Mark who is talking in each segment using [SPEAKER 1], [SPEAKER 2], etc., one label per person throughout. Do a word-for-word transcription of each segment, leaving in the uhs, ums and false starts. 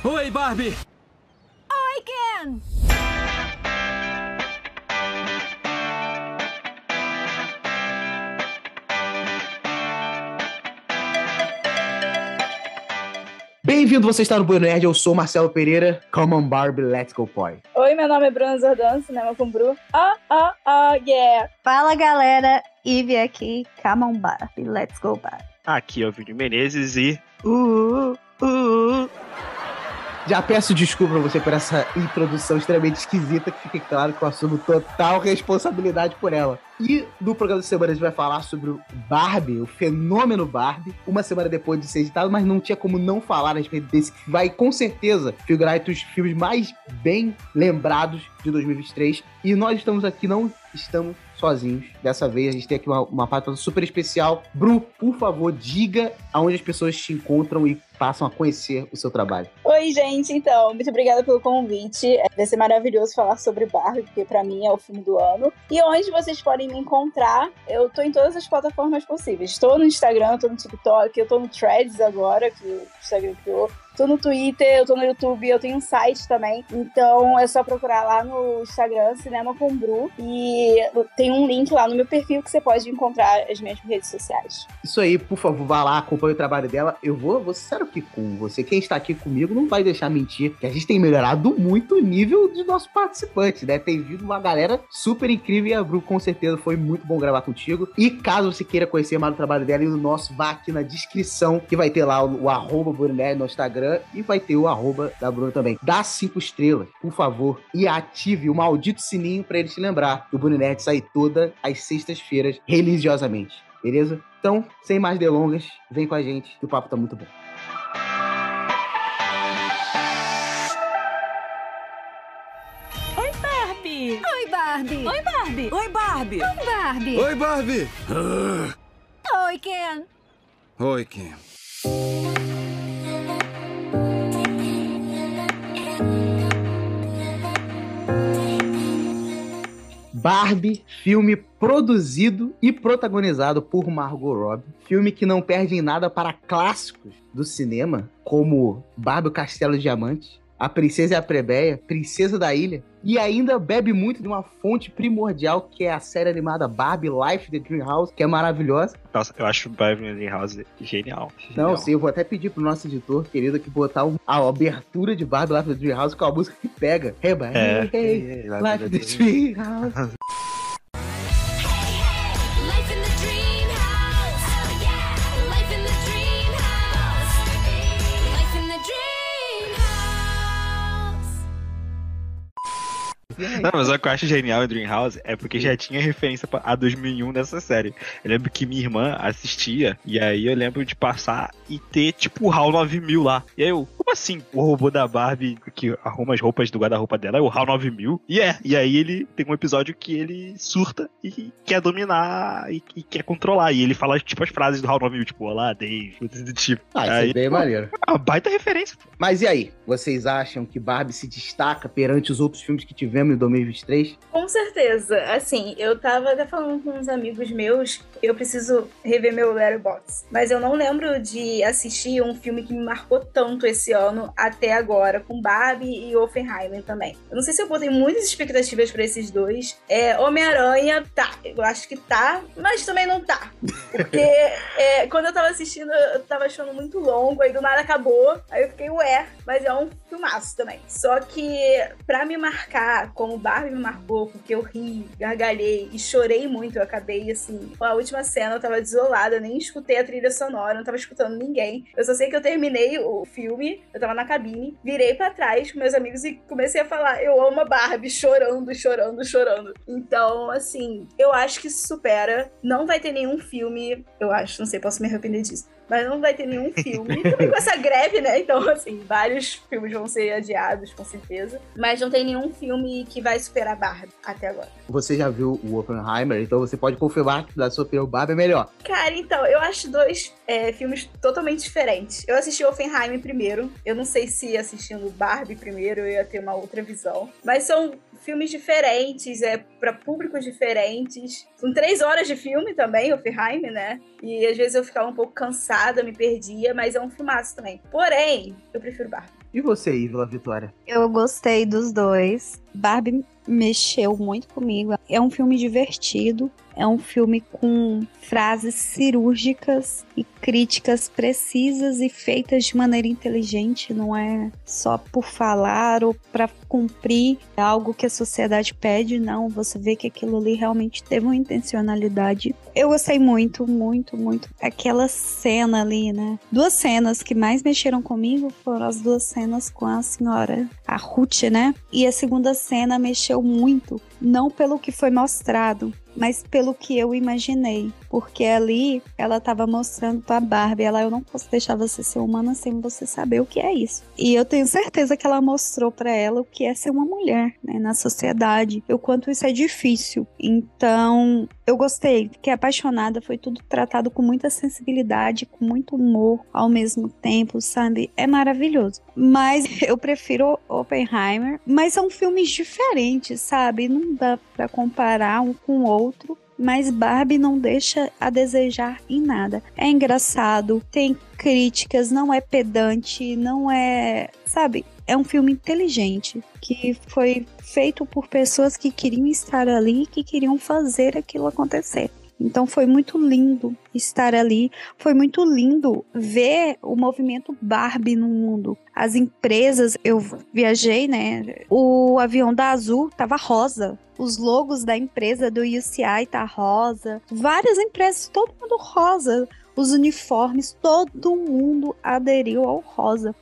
[SPEAKER 1] Oi, Barbie!
[SPEAKER 2] Oi, Ken!
[SPEAKER 3] Bem-vindo, você está no Boi Nerd, eu sou Marcelo Pereira. Come on, Barbie, let's go, boy.
[SPEAKER 4] Oi, meu nome é Bruna Zordan, Cinema com Bru. Ah, ah, ah, yeah!
[SPEAKER 5] Fala, galera, Ivy aqui, come on, Barbie, let's go, Barbie.
[SPEAKER 6] Aqui é o Vini Menezes e... Uh, uh, uh.
[SPEAKER 3] Já peço desculpa pra você por essa introdução extremamente esquisita, que fique claro que eu assumo total responsabilidade por ela. E no programa de semana a gente vai falar sobre o Barbie, o fenômeno Barbie, uma semana depois de ser editado, mas não tinha como não falar a respeito desse que vai com certeza figurar entre os filmes mais bem lembrados de dois mil e vinte e três. E nós estamos aqui, não estamos sozinhos. Dessa vez a gente tem aqui uma, uma parte super especial. Bru, por favor, diga aonde as pessoas te encontram e passam a conhecer o seu trabalho.
[SPEAKER 4] Oi, gente, então, muito obrigada pelo convite. Vai ser maravilhoso falar sobre Barbie, porque pra mim é o filme do ano. E onde vocês podem me encontrar, eu tô em todas as plataformas possíveis. Estou no Instagram, tô no TikTok, eu tô no Threads agora, que o Instagram criou. Tô no Twitter, eu tô no YouTube, eu tenho um site também. Então é só procurar lá no Instagram, Cinema com Bru. E tem um link lá no meu perfil que você pode encontrar as minhas redes sociais.
[SPEAKER 3] Isso aí, por favor, vá lá, acompanhe o trabalho dela. Eu vou, vou ser sério aqui com você. Quem está aqui comigo não vai deixar mentir, que a gente tem melhorado muito o nível de nosso participante, né? Tem vindo uma galera super incrível e a Bru, com certeza, foi muito bom gravar contigo. E caso você queira conhecer mais o trabalho dela e o nosso, vá aqui na descrição, que vai ter lá o, o arroba Burinerd no Instagram. E vai ter o arroba da Bruna também. Dá cinco estrelas, por favor, e ative o maldito sininho pra ele te lembrar que o Boi Nerd sai todas as sextas-feiras, religiosamente. Beleza? Então, sem mais delongas, vem com a gente, que o papo tá muito bom.
[SPEAKER 2] Oi, Barbie! Oi, Barbie!
[SPEAKER 7] Oi, Barbie!
[SPEAKER 2] Oi, Barbie! Oi, Barbie!
[SPEAKER 1] Oi, Barbie!
[SPEAKER 2] Oi, Ken!
[SPEAKER 1] Oi, Ken.
[SPEAKER 3] Barbie, filme produzido e protagonizado por Margot Robbie. Filme que não perde em nada para clássicos do cinema, como Barbie, o Castelo de Diamante, A Princesa e a Plebeia, Princesa da Ilha, e ainda bebe muito de uma fonte primordial, que é a série animada Barbie Life the Dream House, que é maravilhosa.
[SPEAKER 6] Nossa, eu acho Barbie Dream House genial. genial.
[SPEAKER 3] Não, sim, eu vou até pedir pro nosso editor, querido, que botar a abertura de Barbie Life the Dream House com a música que pega. Hey, Barbie,
[SPEAKER 6] É,
[SPEAKER 3] hey, hey,
[SPEAKER 6] hey,
[SPEAKER 3] Life the Dream House.
[SPEAKER 6] Não, mas o que eu acho genial em Dream House é porque já tinha referência a dois mil e um nessa série. Eu lembro que minha irmã assistia, e aí eu lembro de passar e ter, tipo, o HAL nove mil lá. E aí eu, como assim? O robô da Barbie que arruma as roupas do guarda-roupa dela é o HAL nove mil? E é, e aí ele tem um episódio que ele surta e quer dominar e, e quer controlar. E ele fala, tipo, as frases do HAL nove mil, tipo, olá, Dave, coisas do tipo.
[SPEAKER 3] Ah, isso
[SPEAKER 6] aí,
[SPEAKER 3] é bem
[SPEAKER 6] pô,
[SPEAKER 3] maneiro.
[SPEAKER 6] uma baita referência.
[SPEAKER 3] Mas e aí? Vocês acham que Barbie se destaca perante os outros filmes que tivemos em dois mil e vinte e três?
[SPEAKER 4] Com certeza. Assim, eu tava até falando com uns amigos meus, eu preciso rever meu Letterboxd. Mas eu não lembro de assistir um filme que me marcou tanto esse ano até agora, com Barbie e Oppenheimer também. Eu não sei se eu botei muitas expectativas pra esses dois. É, Homem-Aranha, tá. Eu acho que tá, mas também não tá. Porque é, quando eu tava assistindo, eu tava achando muito longo, aí do nada acabou. Aí eu fiquei, ué, mas é um filmaço também. Só que pra me marcar como Barbie me marcou, porque eu ri, gargalhei e chorei muito. Eu acabei, assim, a última cena eu tava desolada, eu nem escutei a trilha sonora, não tava escutando ninguém. Eu só sei que eu terminei o filme, eu tava na cabine, virei pra trás com meus amigos e comecei a falar, eu amo a Barbie, chorando, chorando, chorando. Então, assim, eu acho que supera. Não vai ter nenhum filme, eu acho, não sei, posso me arrepender disso, mas não vai ter nenhum filme. Também com essa greve, né? Então, assim, vários filmes vão ser adiados, com certeza. Mas não tem nenhum filme que vai superar Barbie até agora.
[SPEAKER 3] Você já viu o Oppenheimer, então você pode confirmar que, da sua opinião, Barbie é melhor.
[SPEAKER 4] Cara, então, eu acho dois é, filmes totalmente diferentes. Eu assisti Oppenheimer primeiro. Eu não sei se assistindo Barbie primeiro eu ia ter uma outra visão. Mas são filmes diferentes, é para públicos diferentes. São três horas de filme também, Oppenheimer, né? E às vezes eu ficava um pouco cansada, me perdia, mas é um filmaço também. Porém, eu prefiro Barbie.
[SPEAKER 3] E você, Ívila Vitória?
[SPEAKER 5] Eu gostei dos dois. Barbie mexeu muito comigo. É um filme divertido. É um filme com frases cirúrgicas e críticas precisas e feitas de maneira inteligente. Não é só por falar ou para cumprir algo que a sociedade pede. Não, você vê que aquilo ali realmente teve uma intencionalidade. Eu gostei muito, muito, muito. Aquela cena ali, né? Duas cenas que mais mexeram comigo foram as duas cenas com a senhora, a Ruth, né? E a segunda cena mexeu muito, não pelo que foi mostrado, mas pelo que eu imaginei. Porque ali ela estava mostrando pra Barbie, ela, eu não posso deixar você ser humana sem você saber o que é isso. E eu tenho certeza que ela mostrou pra ela o que é ser uma mulher, né, na sociedade, o quanto isso é difícil. Então, eu gostei, fiquei apaixonada, foi tudo tratado com muita sensibilidade, com muito humor ao mesmo tempo, sabe? É maravilhoso. Mas eu prefiro Oppenheimer, mas são filmes diferentes, sabe? Não dá pra comparar um com o outro. Mas Barbie não deixa a desejar em nada. É engraçado, tem críticas, não é pedante, não é... Sabe? É um filme inteligente, que foi feito por pessoas que queriam estar ali, que queriam fazer aquilo acontecer. Então foi muito lindo estar ali, foi muito lindo ver o movimento Barbie no mundo. As empresas, eu viajei, né? O avião da Azul tava rosa. Os logos da empresa do U C I tá rosa. Várias empresas, todo mundo rosa. Os uniformes, todo mundo aderiu ao rosa.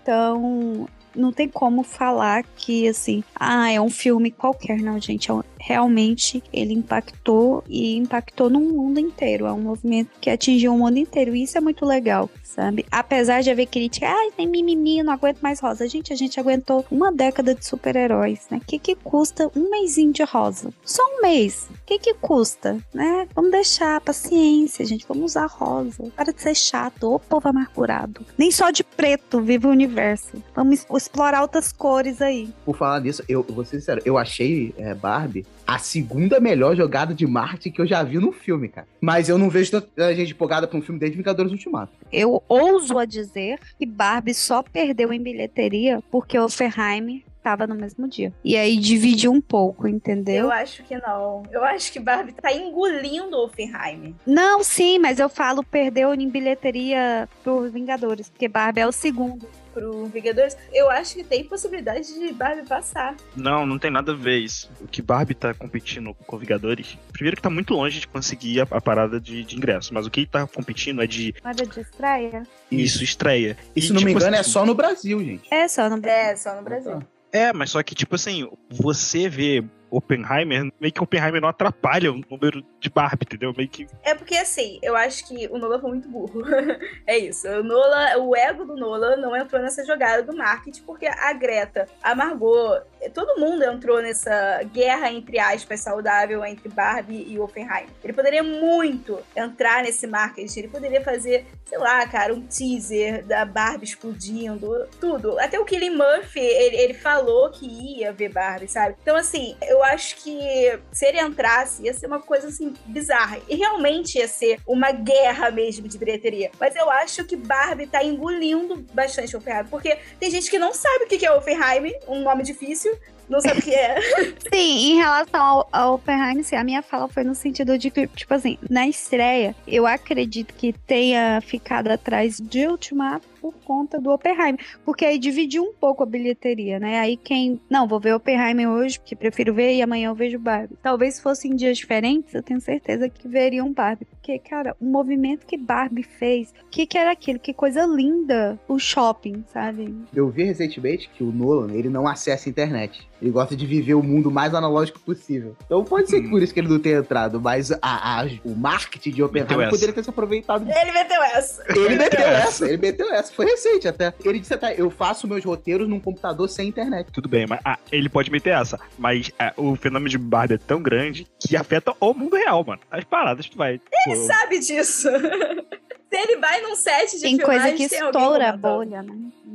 [SPEAKER 5] Então, não tem como falar que, assim, ah, é um filme qualquer. Não, gente, é um, realmente ele impactou e impactou no mundo inteiro. É um movimento que atingiu o mundo inteiro e isso é muito legal, sabe? Apesar de haver crítica, ai, tem mimimi, não aguento mais rosa. Gente, a gente aguentou uma década de super-heróis, né? O que que custa um mêsinho de rosa? Só um mês. O que que custa, né? Vamos deixar, paciência, gente. Vamos usar rosa. Para de ser chato, ô povo amargurado. Nem só de preto vive o universo. Vamos explorar outras cores aí.
[SPEAKER 3] Por falar nisso, eu vou ser sincero, eu achei é, Barbie a segunda melhor jogada de marketing que eu já vi num filme, cara. Mas eu não vejo tanta gente empolgada pra um filme desde Vingadores Ultimato.
[SPEAKER 5] Eu ouso a dizer que Barbie só perdeu em bilheteria porque Oppenheimer estava no mesmo dia. E aí dividiu um pouco, entendeu?
[SPEAKER 4] Eu acho que não. Eu acho que Barbie tá engolindo Oppenheimer.
[SPEAKER 5] Não, sim, mas eu falo perdeu em bilheteria por Vingadores, porque Barbie é o segundo.
[SPEAKER 4] Pro Vingadores, eu acho que tem possibilidade de Barbie passar.
[SPEAKER 6] Não, não tem nada a ver isso. O que Barbie tá competindo com Vingadores, primeiro que tá muito longe de conseguir a, a parada de, de ingresso, mas o que ele tá competindo é de...
[SPEAKER 5] Nada de estreia?
[SPEAKER 6] Isso, estreia.
[SPEAKER 3] E se não me
[SPEAKER 6] tipo,
[SPEAKER 3] engano,
[SPEAKER 6] assim,
[SPEAKER 3] é só no Brasil, gente.
[SPEAKER 5] É só no Brasil.
[SPEAKER 4] É, só no Brasil.
[SPEAKER 6] É, mas só que, tipo assim, você vê Oppenheimer, meio que Oppenheimer não atrapalha o número de Barbie, entendeu? Meio que...
[SPEAKER 4] É porque, assim, eu acho que o Nolan foi muito burro. É isso. O Nolan, o ego do Nolan não entrou nessa jogada do marketing, porque a Greta, a Margot, todo mundo entrou nessa guerra, entre aspas, saudável entre Barbie e Oppenheimer. Ele poderia muito entrar nesse marketing, ele poderia fazer, sei lá, cara, um teaser da Barbie explodindo, tudo. Até o Cillian Murphy, ele, ele falou que ia ver Barbie, sabe? Então, assim, eu acho que se ele entrasse, ia ser uma coisa, assim, bizarra. E realmente ia ser uma guerra mesmo de bilheteria. Mas eu acho que Barbie tá engolindo bastante o Oppenheimer, porque tem gente que não sabe o que é Oppenheimer, um nome difícil, não sabe o que é.
[SPEAKER 5] Sim, em relação ao, ao Oppenheimer, sim, a minha fala foi no sentido de que, tipo assim, na estreia, eu acredito que tenha ficado atrás de Ultimato por conta do Oppenheimer, porque aí dividiu um pouco a bilheteria, né? Aí quem, não, vou ver Oppenheimer hoje, porque prefiro ver, e amanhã eu vejo Barbie. Talvez fossem dias diferentes, eu tenho certeza que veriam Barbie, porque, cara, o movimento que Barbie fez, o que que era aquilo? Que coisa linda, o shopping, sabe?
[SPEAKER 3] Eu vi recentemente que o Nolan, ele não acessa a internet. Ele gosta de viver o mundo mais analógico possível. Então pode ser que por isso que ele não tenha entrado, mas a, a, o marketing de Oppenheimer poderia ter se aproveitado.
[SPEAKER 4] Ele meteu essa.
[SPEAKER 3] Ele meteu essa, ele meteu essa. Foi recente até. Ele disse até, eu faço meus roteiros num computador sem internet.
[SPEAKER 6] Tudo bem, mas ah, ele pode meter essa, mas ah, o fenômeno de Barbie é tão grande que afeta o mundo real, mano. As paradas tu vai...
[SPEAKER 4] Ele pô, sabe disso. Se ele vai num set de
[SPEAKER 5] tem
[SPEAKER 4] filmagem,
[SPEAKER 5] coisa que
[SPEAKER 4] tem
[SPEAKER 5] estoura a
[SPEAKER 4] alguém
[SPEAKER 5] bolha, né?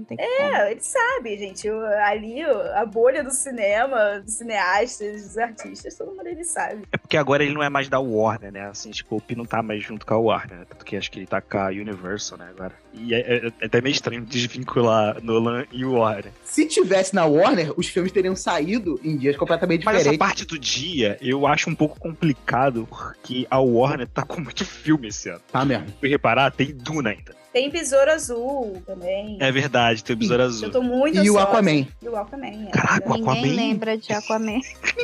[SPEAKER 5] não tem como.
[SPEAKER 4] É, ele sabe, gente. O- ali, o- a bolha do cinema, dos cineastas, dos artistas, todo mundo ele sabe.
[SPEAKER 6] É porque agora ele não é mais da Warner, né? Assim, tipo, o Pi não tá mais junto com a Warner, né? Tanto que acho que ele tá com a Universal, né, agora. E é, é- é até meio estranho desvincular Nolan e Warner.
[SPEAKER 3] Se tivesse na Warner, os filmes teriam saído em dias completamente
[SPEAKER 6] Mas essa
[SPEAKER 3] diferentes.
[SPEAKER 6] parte do dia eu acho um pouco complicado, porque a Warner tá com muito filme esse ano.
[SPEAKER 3] Tá mesmo.
[SPEAKER 6] Se reparar, tem Duna ainda.
[SPEAKER 4] Tem Besouro Azul também.
[SPEAKER 6] É verdade, tem o Besouro Azul.
[SPEAKER 4] Eu tô muito
[SPEAKER 3] E o
[SPEAKER 4] ansiosa.
[SPEAKER 3] Aquaman.
[SPEAKER 4] E o Aquaman. é.
[SPEAKER 6] Caraca, o
[SPEAKER 5] Ninguém
[SPEAKER 6] Aquaman.
[SPEAKER 5] lembra de Aquaman.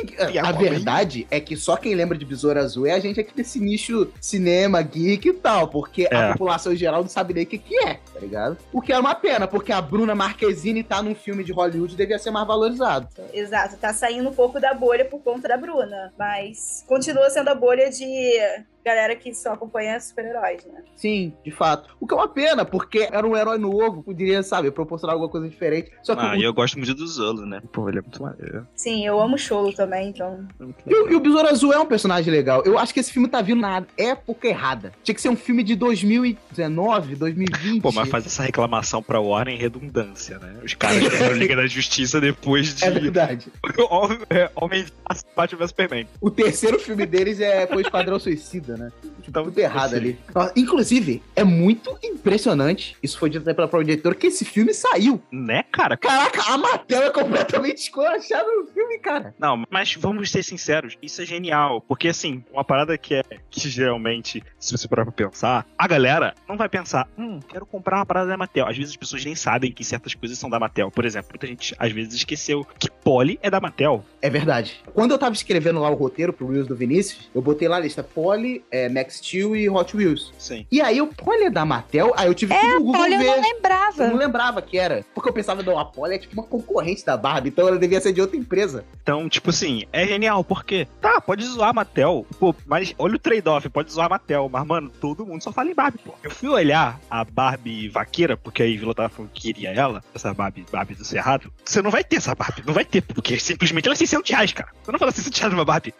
[SPEAKER 6] E
[SPEAKER 3] A
[SPEAKER 6] Aquaman?
[SPEAKER 3] verdade é que só quem lembra de Besouro Azul é a gente aqui desse nicho cinema, geek e tal, porque
[SPEAKER 6] É.
[SPEAKER 3] a população em geral não sabe nem o que que é, tá ligado? O que é uma pena, porque a Bruna Marquezine tá num filme de Hollywood e devia ser mais valorizado.
[SPEAKER 4] Exato, tá saindo um pouco da bolha por conta da Bruna. Mas continua sendo a bolha de galera que só acompanha super-heróis, né?
[SPEAKER 3] Sim, de fato. O que é uma pena, porque era um herói novo, poderia, sabe, proporcionar alguma coisa diferente. Só que
[SPEAKER 6] Ah,
[SPEAKER 3] o,
[SPEAKER 6] e eu gosto muito do Zolo, né? Pô, ele é muito maneiro.
[SPEAKER 4] Sim, eu amo Cholo também, então.
[SPEAKER 6] Muito
[SPEAKER 3] E o,
[SPEAKER 6] legal.
[SPEAKER 3] e o Besouro Azul é um personagem legal. Eu acho que esse filme tá vindo na época errada. Tinha que ser um filme de dois mil e dezenove, dois mil e vinte.
[SPEAKER 6] Pô, mas fazer essa reclamação pra Warner é redundância, né? Os caras fizeram Liga da Justiça depois de
[SPEAKER 3] É verdade.
[SPEAKER 6] Homem- é, Homem de Aço, Batman vs Superman.
[SPEAKER 3] O terceiro filme deles é, foi Esquadrão Suicida, né? Tá tudo errado
[SPEAKER 6] Sim.
[SPEAKER 3] ali. Nossa, inclusive, é muito impressionante, isso foi dito até pela própria diretora, que esse filme saiu.
[SPEAKER 6] Né, cara?
[SPEAKER 3] Caraca, a Mattel é completamente esculachada no filme, cara.
[SPEAKER 6] Não, mas vamos ser sinceros, isso é genial. Porque, assim, uma parada que é que geralmente, se você parar pra pensar, a galera não vai pensar, hum, quero comprar uma parada da Mattel. Às vezes as pessoas nem sabem que certas coisas são da Mattel. Por exemplo, muita gente às vezes esqueceu que Polly é da Mattel.
[SPEAKER 3] É verdade. Quando eu tava escrevendo lá o roteiro pro Wheels do Vinícius, eu botei lá a lista Polly, é, Max Steel e Hot Wheels.
[SPEAKER 6] Sim.
[SPEAKER 3] E aí o Polly é da Mattel, aí eu tive que ir no Google
[SPEAKER 5] Olha, eu
[SPEAKER 3] ver.
[SPEAKER 5] não lembrava.
[SPEAKER 3] Eu não lembrava que era. Porque eu pensava, não, a Polly é tipo uma concorrente da Barbie, então ela devia ser de outra empresa.
[SPEAKER 6] Então, tipo assim, é genial, porque, tá, pode zoar a Mattel, pô, mas olha o trade-off, pode zoar a Mattel, mas, mano, todo mundo só fala em Barbie, pô. Eu fui olhar a Barbie vaqueira, porque aí Vila tava falando que queria ela, essa Barbie, Barbie do Cerrado. Você não vai ter essa Barbie, não vai ter, porque simplesmente ela é seiscentos reais, cara. Você não fala seiscentos reais numa Barbie.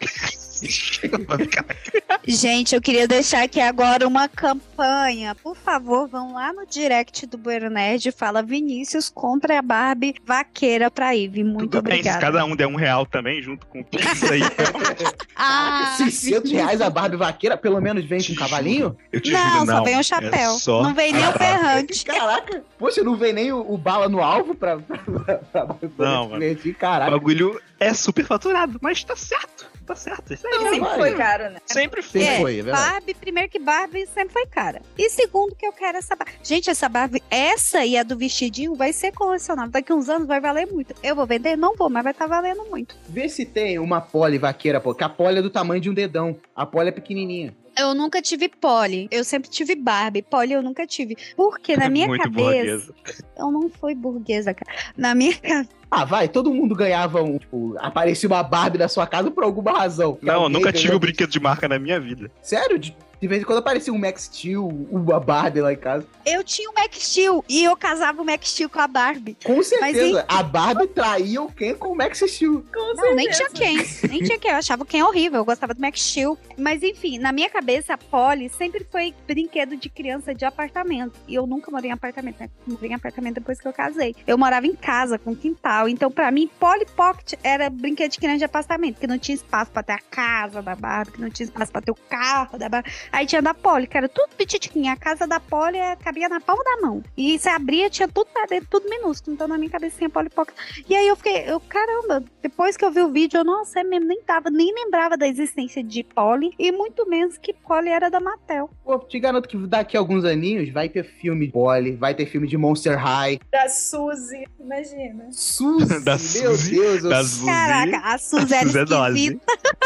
[SPEAKER 5] Gente, eu queria deixar aqui agora uma campanha. Por favor, vão lá no direct do Bueiro Nerd e fala: Vinícius, compre a Barbie vaqueira pra Ivy. Muito
[SPEAKER 6] Tudo bem, se
[SPEAKER 5] obrigada.
[SPEAKER 6] cada um der um real também, junto com o Pix aí.
[SPEAKER 5] Ah,
[SPEAKER 3] seiscentos reais a Barbie vaqueira, pelo menos vem com um cavalinho?
[SPEAKER 6] Eu te
[SPEAKER 5] não,
[SPEAKER 6] juro, não.
[SPEAKER 5] só vem o chapéu.
[SPEAKER 6] É só
[SPEAKER 5] Não vem nem o ferrante.
[SPEAKER 3] Caraca, poxa, não vem nem o, o bala no alvo pra, pra, pra, pra
[SPEAKER 6] Não,
[SPEAKER 3] se divertir, caraca.
[SPEAKER 6] O bagulho é super faturado, mas tá certo, tá certo. Isso aí
[SPEAKER 4] Ele sempre
[SPEAKER 3] vai.
[SPEAKER 4] foi caro, né?
[SPEAKER 6] sempre foi.
[SPEAKER 3] Sempre
[SPEAKER 5] É,
[SPEAKER 3] foi, é verdade.
[SPEAKER 5] Barbie, primeiro que Barbie sempre foi cara. E segundo que eu quero essa Barbie. Gente, essa Barbie, essa e a do vestidinho vai ser colecionável. Daqui uns anos vai valer muito. Eu vou vender? Não vou, mas vai estar valendo muito.
[SPEAKER 3] Vê se tem uma Polly vaqueira, pô, que a Polly é do tamanho de um dedão. A Polly é pequenininha.
[SPEAKER 5] Eu nunca tive Polly. Eu sempre tive Barbie. Polly eu nunca tive. Porque na minha
[SPEAKER 6] Muito
[SPEAKER 5] cabeça...
[SPEAKER 6] burguesa.
[SPEAKER 5] Eu não fui burguesa, cara. Na minha cabeça...
[SPEAKER 3] Ah, vai, todo mundo ganhava um, tipo, aparecia uma Barbie na sua casa por alguma razão. Que
[SPEAKER 6] Não, eu
[SPEAKER 3] alguém
[SPEAKER 6] nunca tive
[SPEAKER 3] ganhou-
[SPEAKER 6] um brinquedo de marca na minha vida.
[SPEAKER 3] Sério? De, de vez em quando aparecia um Max Steel, uma Barbie lá em casa.
[SPEAKER 5] Eu tinha o Max Steel e eu casava o Max Steel com a Barbie.
[SPEAKER 3] Com certeza,
[SPEAKER 5] enfim.
[SPEAKER 3] a Barbie traía o Ken com o Max Steel.
[SPEAKER 4] Com
[SPEAKER 5] Não, nem
[SPEAKER 4] certeza.
[SPEAKER 5] tinha quem. Nem tinha quem. Eu achava o Ken horrível. Eu gostava do Max Steel. Mas enfim, na minha cabeça, a Polly sempre foi brinquedo de criança de apartamento. E eu nunca morei em apartamento, né? Morei em apartamento depois que eu casei. Eu morava em casa, com quintal. Então, pra mim, Polly Pocket era brinquedo de criança de apartamento. Que não tinha espaço pra ter a casa da Barbie, que não tinha espaço pra ter o carro da Barbie. Aí tinha da Polly, que era tudo petitiquinho. A casa da Polly eh, cabia na palma da mão. E você abria, tinha tudo pra dentro, tudo minúsculo. Então, na minha cabeça, tinha Polly Pocket. E aí eu fiquei, eu, caramba, depois que eu vi o vídeo, eu, nossa, é mesmo, nem tava, nem lembrava da existência de Polly. E muito menos que Polly era da Mattel.
[SPEAKER 3] Pô, te garanto que daqui a alguns aninhos vai ter filme de Polly, vai ter filme de Monster High.
[SPEAKER 4] Da Suzy, imagina.
[SPEAKER 3] Suzy,
[SPEAKER 6] Da
[SPEAKER 3] meu
[SPEAKER 6] Suzy,
[SPEAKER 3] Deus. eu-
[SPEAKER 6] da Suzy.
[SPEAKER 5] Caraca, a Suzy era
[SPEAKER 6] Suzy é dose.
[SPEAKER 5] esquisita.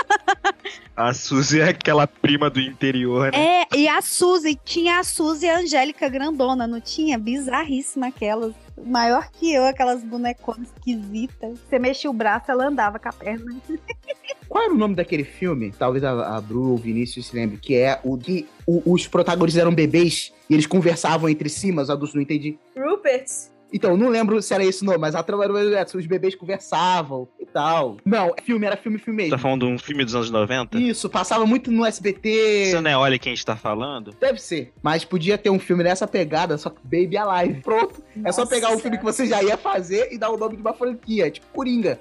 [SPEAKER 6] A Suzy é aquela prima do interior, né?
[SPEAKER 5] É, e a Suzy, tinha a Suzy Angélica grandona, não tinha? Bizarríssima aquelas. Maior que eu, aquelas boneconas esquisitas. Você mexia o braço, ela andava com a perna.
[SPEAKER 3] Qual era o nome daquele filme? Talvez a, a Bru ou o Vinícius se lembre, que é o que o- os protagonistas eram bebês e eles conversavam entre si, mas os adultos não entendi.
[SPEAKER 4] Rupert.
[SPEAKER 3] Então, eu não lembro se era esse o nome, mas a trama era os bebês conversavam. tal. Não, filme, era filme, filme mesmo.
[SPEAKER 6] Tá falando de um filme dos anos noventa?
[SPEAKER 3] Isso, passava muito no S B T.
[SPEAKER 6] Isso não é Olha Quem a gente tá falando?
[SPEAKER 3] Deve ser. Mas podia ter um filme nessa pegada, só que Baby Alive. Pronto.
[SPEAKER 4] Nossa.
[SPEAKER 3] É só pegar um filme que você já ia fazer e dar o nome de uma franquia. Tipo Coringa.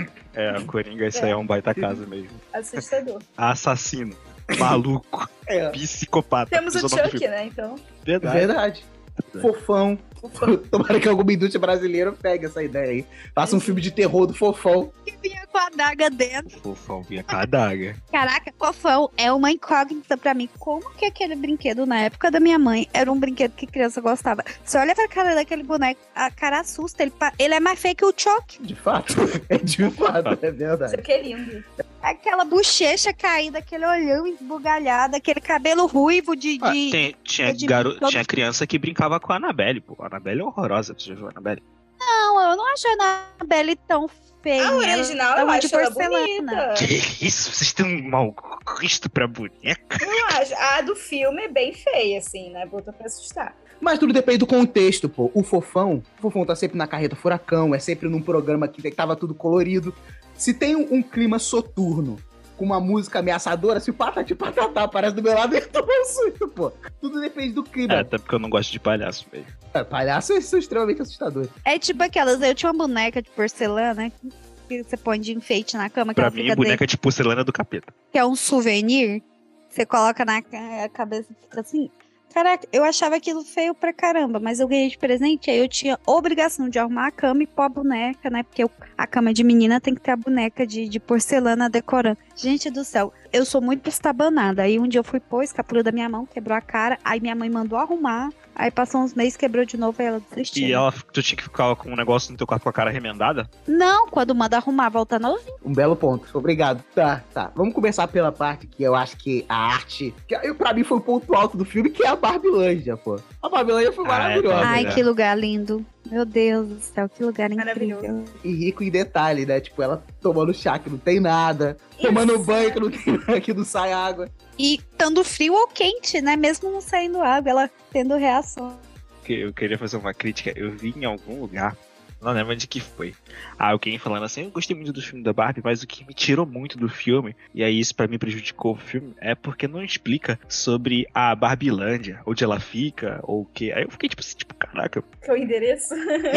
[SPEAKER 6] É, Coringa, isso aí é um baita casa mesmo.
[SPEAKER 4] Assustador.
[SPEAKER 6] Assassino. Maluco.
[SPEAKER 3] É.
[SPEAKER 6] Psicopata.
[SPEAKER 4] Temos o
[SPEAKER 6] Esse é nome do
[SPEAKER 4] Chuck,
[SPEAKER 6] filme.
[SPEAKER 4] né? Então.
[SPEAKER 6] Verdade.
[SPEAKER 3] Verdade. Fofão. Tomara que alguma indústria brasileira pegue essa ideia aí. Faça um filme de terror do Fofão.
[SPEAKER 5] E vinha com a adaga dentro.
[SPEAKER 6] Fofão vinha com a adaga.
[SPEAKER 5] Caraca, Fofão é uma incógnita pra mim. Como que aquele brinquedo, na época da minha mãe, era um brinquedo que criança gostava? Você olha pra cara daquele boneco, a cara assusta. Ele, pa- ele é mais feio que o Chuck.
[SPEAKER 3] De fato. É de fato, é verdade.
[SPEAKER 4] Chuck é lindo.
[SPEAKER 5] Aquela bochecha caída, aquele olhão esbugalhado, aquele cabelo ruivo de...
[SPEAKER 6] Ah,
[SPEAKER 5] de...
[SPEAKER 6] tem- tinha,
[SPEAKER 5] de
[SPEAKER 6] garo-
[SPEAKER 5] todo-
[SPEAKER 6] tinha criança que brincava com a Annabelle, pô. A Annabelle é horrorosa. Você já viu a Annabelle?
[SPEAKER 5] Não, eu não acho a Annabelle tão feia.
[SPEAKER 4] A original
[SPEAKER 5] Ela é
[SPEAKER 4] eu
[SPEAKER 5] uma de
[SPEAKER 4] acho ela
[SPEAKER 5] porcelana.
[SPEAKER 4] bonita.
[SPEAKER 6] Que isso? Vocês têm um mau gosto pra boneca?
[SPEAKER 4] Não acho. A do filme é bem feia, assim, né? Botou pra assustar.
[SPEAKER 3] Mas tudo depende do contexto, pô. O Fofão, o Fofão tá sempre na carreta furacão, é sempre num programa que tava tudo colorido. Se tem um, um clima soturno, com uma música ameaçadora, se o Patati Patatá aparece do meu lado, eu tomo um susto, pô. Tudo depende do clima.
[SPEAKER 6] É, até porque eu não gosto de palhaço mesmo.
[SPEAKER 3] É, palhaços são extremamente assustadores.
[SPEAKER 5] É tipo aquelas, eu tinha uma boneca de porcelana que você põe de enfeite na cama, que
[SPEAKER 6] Pra
[SPEAKER 5] ela
[SPEAKER 6] mim,
[SPEAKER 5] fica
[SPEAKER 6] boneca de porcelana do capeta.
[SPEAKER 5] que é um souvenir, você coloca na ca- a cabeça e fica assim. Caraca, eu achava aquilo feio pra caramba, mas eu ganhei de presente, aí eu tinha obrigação de arrumar a cama e pôr a boneca, né? Porque eu- a cama de menina tem que ter a boneca de, de porcelana decorando. Gente do céu, eu sou muito estabanada. Aí um dia eu fui pôr, escapulou da minha mão, quebrou a cara, aí minha mãe mandou arrumar, aí passou uns meses, quebrou de novo, aí ela desistiu.
[SPEAKER 6] E ela, tu tinha que ficar com um negócio no teu corpo com a cara remendada?
[SPEAKER 5] Não, quando manda arrumar, volta novinho.
[SPEAKER 3] Um belo ponto. Obrigado. Tá, tá. Vamos começar pela parte que eu acho que a arte... Que eu, pra mim foi o ponto alto do filme, que é a Barbilândia, pô. A Barbilândia foi
[SPEAKER 6] Ah, é,
[SPEAKER 3] maravilhosa.
[SPEAKER 6] tá.
[SPEAKER 5] Ai,
[SPEAKER 6] né?
[SPEAKER 5] que lugar lindo. Meu Deus do céu, que lugar
[SPEAKER 4] Maravilhoso.
[SPEAKER 5] incrível.
[SPEAKER 3] E rico em detalhe, né? Tipo, ela tomando chá que não tem nada, tomando
[SPEAKER 4] Isso.
[SPEAKER 3] banho que não, tem, que não sai água.
[SPEAKER 5] E estando frio ou quente, né? Mesmo não saindo água, ela tendo reação.
[SPEAKER 6] Que eu queria fazer uma crítica. Eu vi em algum lugar, não lembro de que foi. Ah, alguém falando assim, eu gostei muito do filme da Barbie, mas o que me tirou muito do filme, e aí isso pra mim prejudicou o filme, é porque não explica sobre a Barbilândia, onde ela fica, ou o que. Aí eu fiquei tipo assim, tipo, caraca,
[SPEAKER 4] Que é o endereço.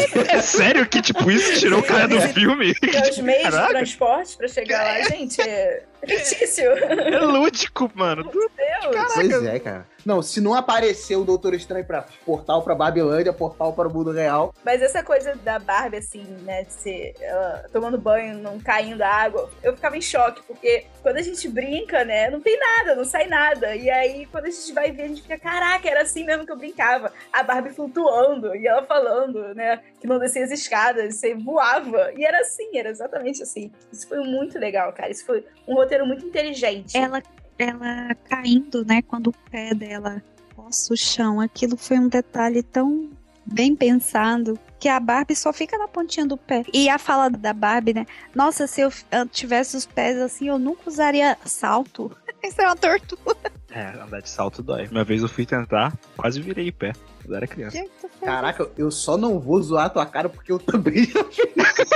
[SPEAKER 6] é sério que tipo isso tirou o cara do filme?
[SPEAKER 4] Que é os meios de
[SPEAKER 6] Caraca.
[SPEAKER 4] transporte pra chegar lá. Gente, é fictício.
[SPEAKER 6] É lúdico, mano.
[SPEAKER 4] Meu Deus.
[SPEAKER 3] Pois é, cara. Não, se não aparecer o Doutor Estranho pra portal pra Babilândia, portal para o mundo real.
[SPEAKER 4] Mas essa coisa da Barbie, assim, né, de ser ela tomando banho, não caindo água, eu ficava em choque, porque quando a gente brinca, né, não tem nada, não sai nada. E aí, quando a gente vai ver, a gente fica, caraca, era assim mesmo que eu brincava. A Barbie flutuando, e ela falando, né, que não descia as escadas, você voava. E era assim, era exatamente assim. Isso foi muito legal, cara. Isso foi um roteiro muito inteligente.
[SPEAKER 5] Ela, ela caindo, né? Quando o pé dela poça o chão. Aquilo foi um detalhe tão bem pensado que a Barbie só fica na pontinha do pé. E a fala da Barbie, né? Nossa, se eu eu tivesse os pés assim, eu nunca usaria salto. Isso é uma tortura.
[SPEAKER 6] É, andar de salto dói. Uma vez eu fui tentar, quase virei pé. Eu era criança.
[SPEAKER 5] Gente, tu fez
[SPEAKER 3] Caraca, eu só não vou zoar a tua cara porque eu também já fiz.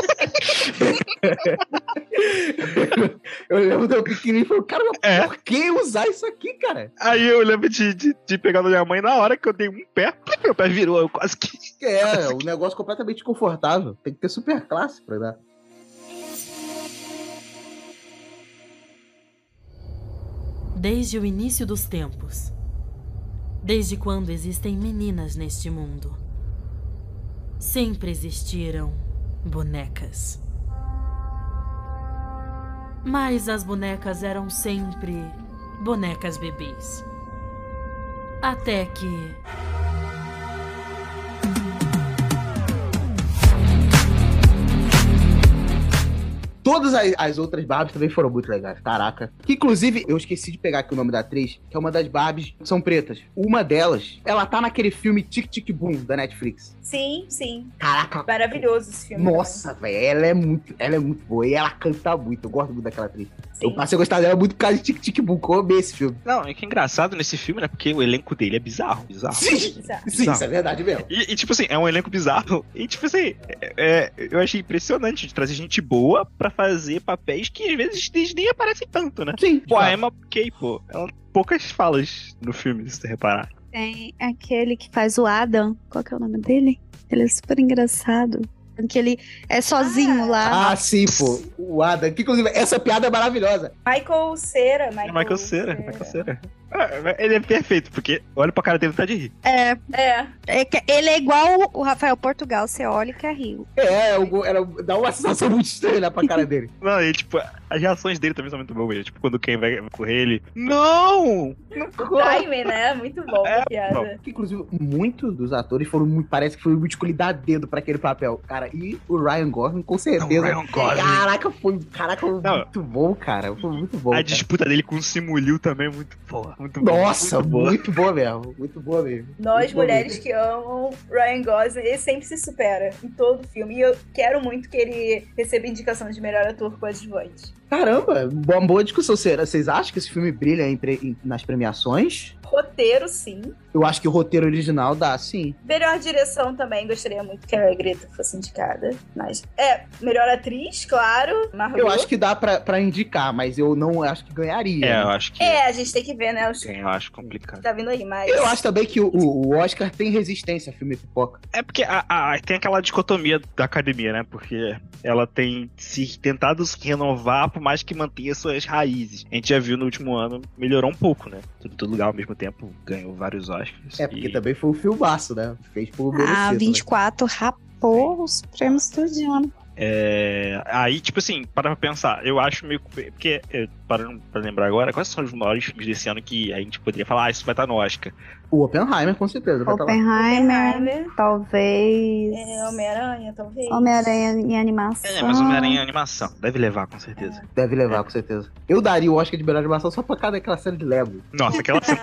[SPEAKER 3] Eu lembro do pequenininho e falei, cara, mas
[SPEAKER 6] É.
[SPEAKER 3] por que usar isso aqui, cara?
[SPEAKER 6] Aí eu lembro de, de, de pegar da minha mãe na hora que eu dei um pé, meu pé virou, eu quase que.
[SPEAKER 3] É, é um negócio completamente confortável. Tem que ter super classe pra dar.
[SPEAKER 7] Desde o início dos tempos, desde quando existem meninas neste mundo, sempre existiram bonecas. Mas as bonecas eram sempre bonecas bebês. Até que...
[SPEAKER 3] Todas as, as outras Barbies também foram muito legais, caraca. Que inclusive, eu esqueci de pegar aqui o nome da atriz, que é uma das Barbies que são pretas. Uma delas, ela tá naquele filme Tic Tic Boom, da Netflix.
[SPEAKER 4] Sim, sim.
[SPEAKER 3] Caraca.
[SPEAKER 4] Maravilhoso esse filme.
[SPEAKER 3] Nossa, velho, ela é muito, ela é muito boa e ela canta muito. Eu gosto muito daquela atriz.
[SPEAKER 4] Sim.
[SPEAKER 3] Eu passei a gostar dela muito por causa de Tic Tic Boom, que eu amei esse filme.
[SPEAKER 6] Não, é que é engraçado nesse filme, né? Porque o elenco dele é bizarro, bizarro.
[SPEAKER 3] Sim,
[SPEAKER 4] Exato.
[SPEAKER 3] sim, isso é verdade mesmo.
[SPEAKER 6] E, e, tipo assim, é um elenco bizarro. E tipo assim, é, é, eu achei impressionante de trazer gente boa pra fazer papéis que às vezes eles nem aparecem tanto, né?
[SPEAKER 3] Sim.
[SPEAKER 6] Pô, a Emma Kay, pô, ela poucas falas no filme, se você reparar.
[SPEAKER 5] Tem aquele que faz o Adam. Qual que é o nome dele? Ele é super engraçado. Que ele é sozinho
[SPEAKER 4] Ah.
[SPEAKER 5] lá.
[SPEAKER 3] Ah, sim, pô. O Adam. Que, inclusive, essa piada é maravilhosa.
[SPEAKER 4] Michael Cera. Michael,
[SPEAKER 6] É Michael Cera, Michael Cera. Ah, ele é perfeito, porque olha pra cara dele e tá de rir.
[SPEAKER 5] É,
[SPEAKER 4] É.
[SPEAKER 5] é que ele é igual o Rafael Portugal. Você olha e quer rir.
[SPEAKER 3] É, o- era, dá uma sensação muito estranha olhar pra cara dele.
[SPEAKER 6] Não, e tipo, as reações dele também são muito boas. Tipo, quando quem vai correr, ele. Não! Não corre!
[SPEAKER 4] Time, né? Muito bom
[SPEAKER 6] É,
[SPEAKER 4] a piada.
[SPEAKER 3] Que, inclusive, muitos dos atores foram muito. Parece que foi muito escolhido a dedo pra aquele papel. Cara, e o Ryan Gosling, com certeza.
[SPEAKER 6] Ryan Gosling.
[SPEAKER 3] Caraca, foi, caraca, foi
[SPEAKER 6] Não.
[SPEAKER 3] muito bom, cara. Foi muito bom.
[SPEAKER 6] A
[SPEAKER 3] cara.
[SPEAKER 6] disputa dele com o Simuliu também é muito boa. Muito boa.
[SPEAKER 3] Nossa,
[SPEAKER 6] muito boa.
[SPEAKER 3] muito boa mesmo. Muito boa mesmo.
[SPEAKER 4] Nós,
[SPEAKER 3] Muito boa
[SPEAKER 4] mulheres
[SPEAKER 3] mesmo.
[SPEAKER 4] que amam Ryan Gosling, ele sempre se supera em todo filme. E eu quero muito que ele receba indicação de melhor ator coadjuvante.
[SPEAKER 3] Caramba, boa, boa discussão. Será- Vocês acham que esse filme brilha em pre- em- nas premiações?
[SPEAKER 4] Roteiro, sim.
[SPEAKER 3] Eu acho que o roteiro original dá, sim.
[SPEAKER 4] Melhor direção também, gostaria muito que a Greta fosse indicada. Mas, é, melhor atriz, claro. Margot.
[SPEAKER 3] Eu acho que dá pra, pra indicar, mas eu não acho que ganharia.
[SPEAKER 6] É, eu
[SPEAKER 3] né?
[SPEAKER 6] acho que.
[SPEAKER 4] É, a gente tem que ver, né? Os que
[SPEAKER 6] Eu acho complicado.
[SPEAKER 4] tá vindo aí, mas...
[SPEAKER 3] Eu acho também que o, o Oscar tem resistência a filme pipoca.
[SPEAKER 6] É porque a, a- tem aquela dicotomia da academia, né? Porque ela tem se tentado se renovar, por mais que mantenha suas raízes. A gente já viu no último ano, melhorou um pouco, né? Tudo em todo lugar ao mesmo tempo, ganhou vários Oscars.
[SPEAKER 3] É, porque
[SPEAKER 6] e-
[SPEAKER 3] também foi um filmaço, né? Fez por merecer.
[SPEAKER 5] A
[SPEAKER 3] também.
[SPEAKER 5] vinte e quatro rapou os prêmios tudinho.
[SPEAKER 6] É, aí, tipo assim, para pra pensar, eu acho meio. Porque, é, parando pra lembrar agora, quais são os maiores filmes desse ano que a gente poderia falar, ah, isso vai estar no Oscar?
[SPEAKER 3] O Oppenheimer, com certeza. Vai estar lá.
[SPEAKER 5] Oppenheimer,
[SPEAKER 4] Oppenheimer,
[SPEAKER 5] talvez.
[SPEAKER 4] é, Homem-Aranha, talvez.
[SPEAKER 5] Homem-Aranha em animação.
[SPEAKER 6] É, mas Homem-Aranha é animação, deve levar, com certeza.
[SPEAKER 3] Deve levar, com certeza. Eu daria o Oscar de melhor animação só por causa daquela cena de Lego.
[SPEAKER 6] Nossa, aquela cena.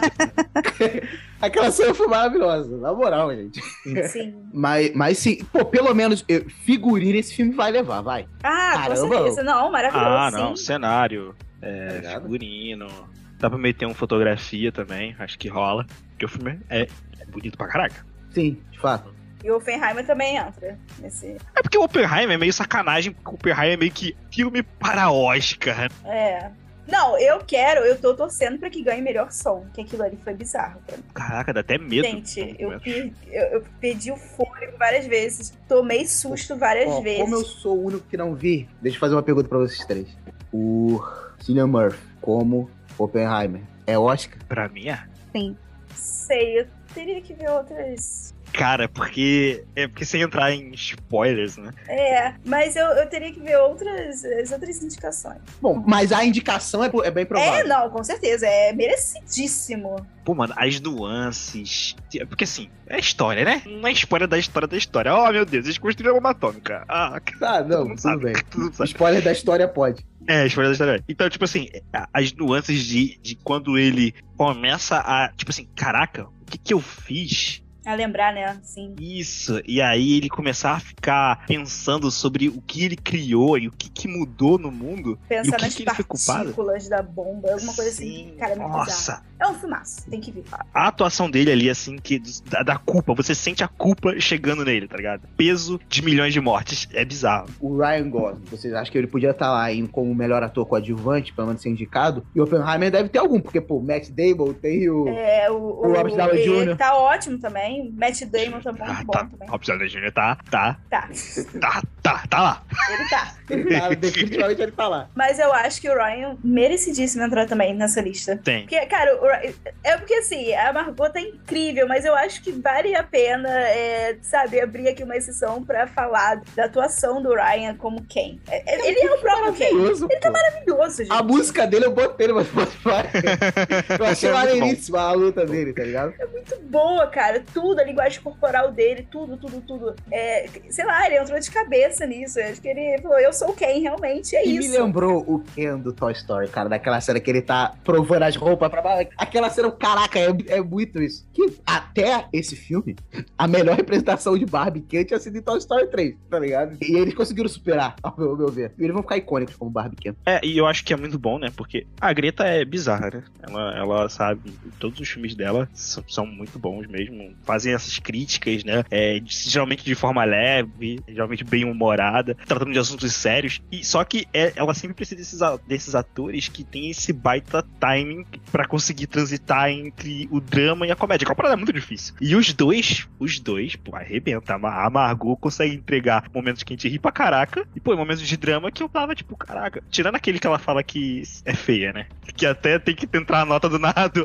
[SPEAKER 3] Aquela cena foi maravilhosa, na moral, gente.
[SPEAKER 4] Sim.
[SPEAKER 3] Mas, mas sim, pô, pelo menos eu, figurino esse filme vai levar, vai.
[SPEAKER 4] Ah,
[SPEAKER 3] Caramba.
[SPEAKER 4] com certeza. Não, maravilhoso,
[SPEAKER 6] Ah,
[SPEAKER 4] sim.
[SPEAKER 6] não, cenário,
[SPEAKER 3] Tá
[SPEAKER 6] é,
[SPEAKER 3] ligado?
[SPEAKER 6] figurino. Dá pra meter uma fotografia também, acho que rola. Porque o filme é, é bonito pra caraca.
[SPEAKER 3] Sim, de fato.
[SPEAKER 4] E o Oppenheimer também entra nesse...
[SPEAKER 6] É porque o Oppenheimer é meio sacanagem, porque o Oppenheimer é meio que filme para Oscar.
[SPEAKER 4] É... Não, eu quero, eu tô torcendo pra que ganhe melhor som, que aquilo ali foi bizarro pra mim.
[SPEAKER 6] Caraca, dá até medo.
[SPEAKER 4] Gente, eu, per- eu, eu perdi o fôlego várias vezes, tomei susto várias
[SPEAKER 3] Ó,
[SPEAKER 4] vezes.
[SPEAKER 3] como eu sou o único que não vi, deixa eu fazer uma pergunta pra vocês três. O Cillian Murphy, como Oppenheimer, é Oscar?
[SPEAKER 6] Pra mim é.
[SPEAKER 4] Sei, eu teria que ver outras...
[SPEAKER 6] Cara, porque. É porque sem entrar em spoilers, né?
[SPEAKER 4] É, mas eu, eu teria que ver outras, as outras indicações.
[SPEAKER 3] Bom, mas a indicação é, é bem provável.
[SPEAKER 4] É, não, com certeza, é merecidíssimo.
[SPEAKER 6] Pô, mano, as nuances. Porque assim, é história, né? Não é spoiler da história da história. Oh, meu Deus, eles construíram uma atômica. Ah,
[SPEAKER 3] Ah, não,
[SPEAKER 6] todo mundo
[SPEAKER 3] tudo
[SPEAKER 6] sabe.
[SPEAKER 3] bem.
[SPEAKER 6] Todo mundo sabe.
[SPEAKER 3] Spoiler da história pode.
[SPEAKER 6] É, spoiler da história. Então, tipo assim, a- as nuances de, de quando ele começa a. Tipo assim, caraca, o que que eu fiz?
[SPEAKER 4] A lembrar, né? Sim.
[SPEAKER 6] Isso, e aí ele começar a ficar pensando sobre o que ele criou e o que, que mudou no mundo. e
[SPEAKER 4] Pensar
[SPEAKER 6] o que
[SPEAKER 4] nas
[SPEAKER 6] que ele foi culpado?
[SPEAKER 4] partículas da bomba, alguma coisa assim.
[SPEAKER 6] Sim,
[SPEAKER 4] Cara, é muito bizarro.
[SPEAKER 6] nossa,
[SPEAKER 4] É um filmaço, tem que ver.
[SPEAKER 6] a atuação dele ali, assim, que da, da culpa, você sente a culpa chegando nele, tá ligado? Peso de milhões de mortes, é bizarro.
[SPEAKER 3] O Ryan Gosling, vocês acham que ele podia estar lá em, como melhor ator coadjuvante, pelo menos ser indicado? E o Oppenheimer deve ter algum, porque, pô, Matt Damon tem o...
[SPEAKER 4] É, o,
[SPEAKER 3] O Robert Downey
[SPEAKER 4] ele
[SPEAKER 3] Júnior
[SPEAKER 4] tá ótimo também. Matt Damon tá muito
[SPEAKER 6] Ah,
[SPEAKER 4] bom
[SPEAKER 6] tá,
[SPEAKER 4] também.
[SPEAKER 6] Robert Downey Júnior tá, tá,
[SPEAKER 4] Tá,
[SPEAKER 6] tá, tá, tá lá.
[SPEAKER 4] ele tá.
[SPEAKER 3] Ele tá, definitivamente ele tá lá.
[SPEAKER 4] Mas eu acho que o Ryan merecidíssimo entrar também nessa lista.
[SPEAKER 6] Tem.
[SPEAKER 4] Porque, cara, o Ryan- é porque assim, a Margot tá incrível, mas eu acho que vale a pena, é, sabe, abrir aqui uma exceção pra falar da atuação do Ryan como Ken. É- é- ele é o próprio Ken.
[SPEAKER 3] Maravilhoso,
[SPEAKER 4] Ele tá
[SPEAKER 3] pô.
[SPEAKER 4] maravilhoso, gente.
[SPEAKER 3] A música dele eu botei no meu Spotify. Eu achei
[SPEAKER 6] É muito bom.
[SPEAKER 3] maneiríssima a luta dele, tá ligado?
[SPEAKER 4] Muito boa, cara. Tudo, a linguagem corporal dele, tudo, tudo, tudo. É, sei lá, ele entrou de cabeça nisso. Acho que ele falou, eu sou o Ken, realmente, é
[SPEAKER 3] E
[SPEAKER 4] isso.
[SPEAKER 3] me lembrou o Ken do Toy Story, cara, daquela cena que ele tá provando as roupas pra baixo. Aquela cena, caraca, é, é muito isso. Que até esse filme, a melhor representação de Barbie Ken tinha sido em Toy Story três, tá ligado? E eles conseguiram superar, ao meu, ao meu ver. E eles vão ficar icônicos como Barbie Ken.
[SPEAKER 6] É, e eu acho que é muito bom, né? Porque a Greta é bizarra, né? Ela, ela sabe, todos os filmes dela são, são muito bons mesmo. fazem essas críticas, né? É, geralmente de forma leve, geralmente bem humorada, tratando de assuntos sérios. E só que é, ela sempre precisa desses, desses atores que tem esse baita timing pra conseguir transitar entre o drama e a comédia, que é uma parada muito difícil. E os dois, os dois, pô, arrebenta. A Margot consegue entregar momentos que a gente ri pra caraca e, pô, momentos de drama que eu tava tipo, caraca. Tirando aquele que ela fala que é feia, né? Que até tem que entrar a nota do nado.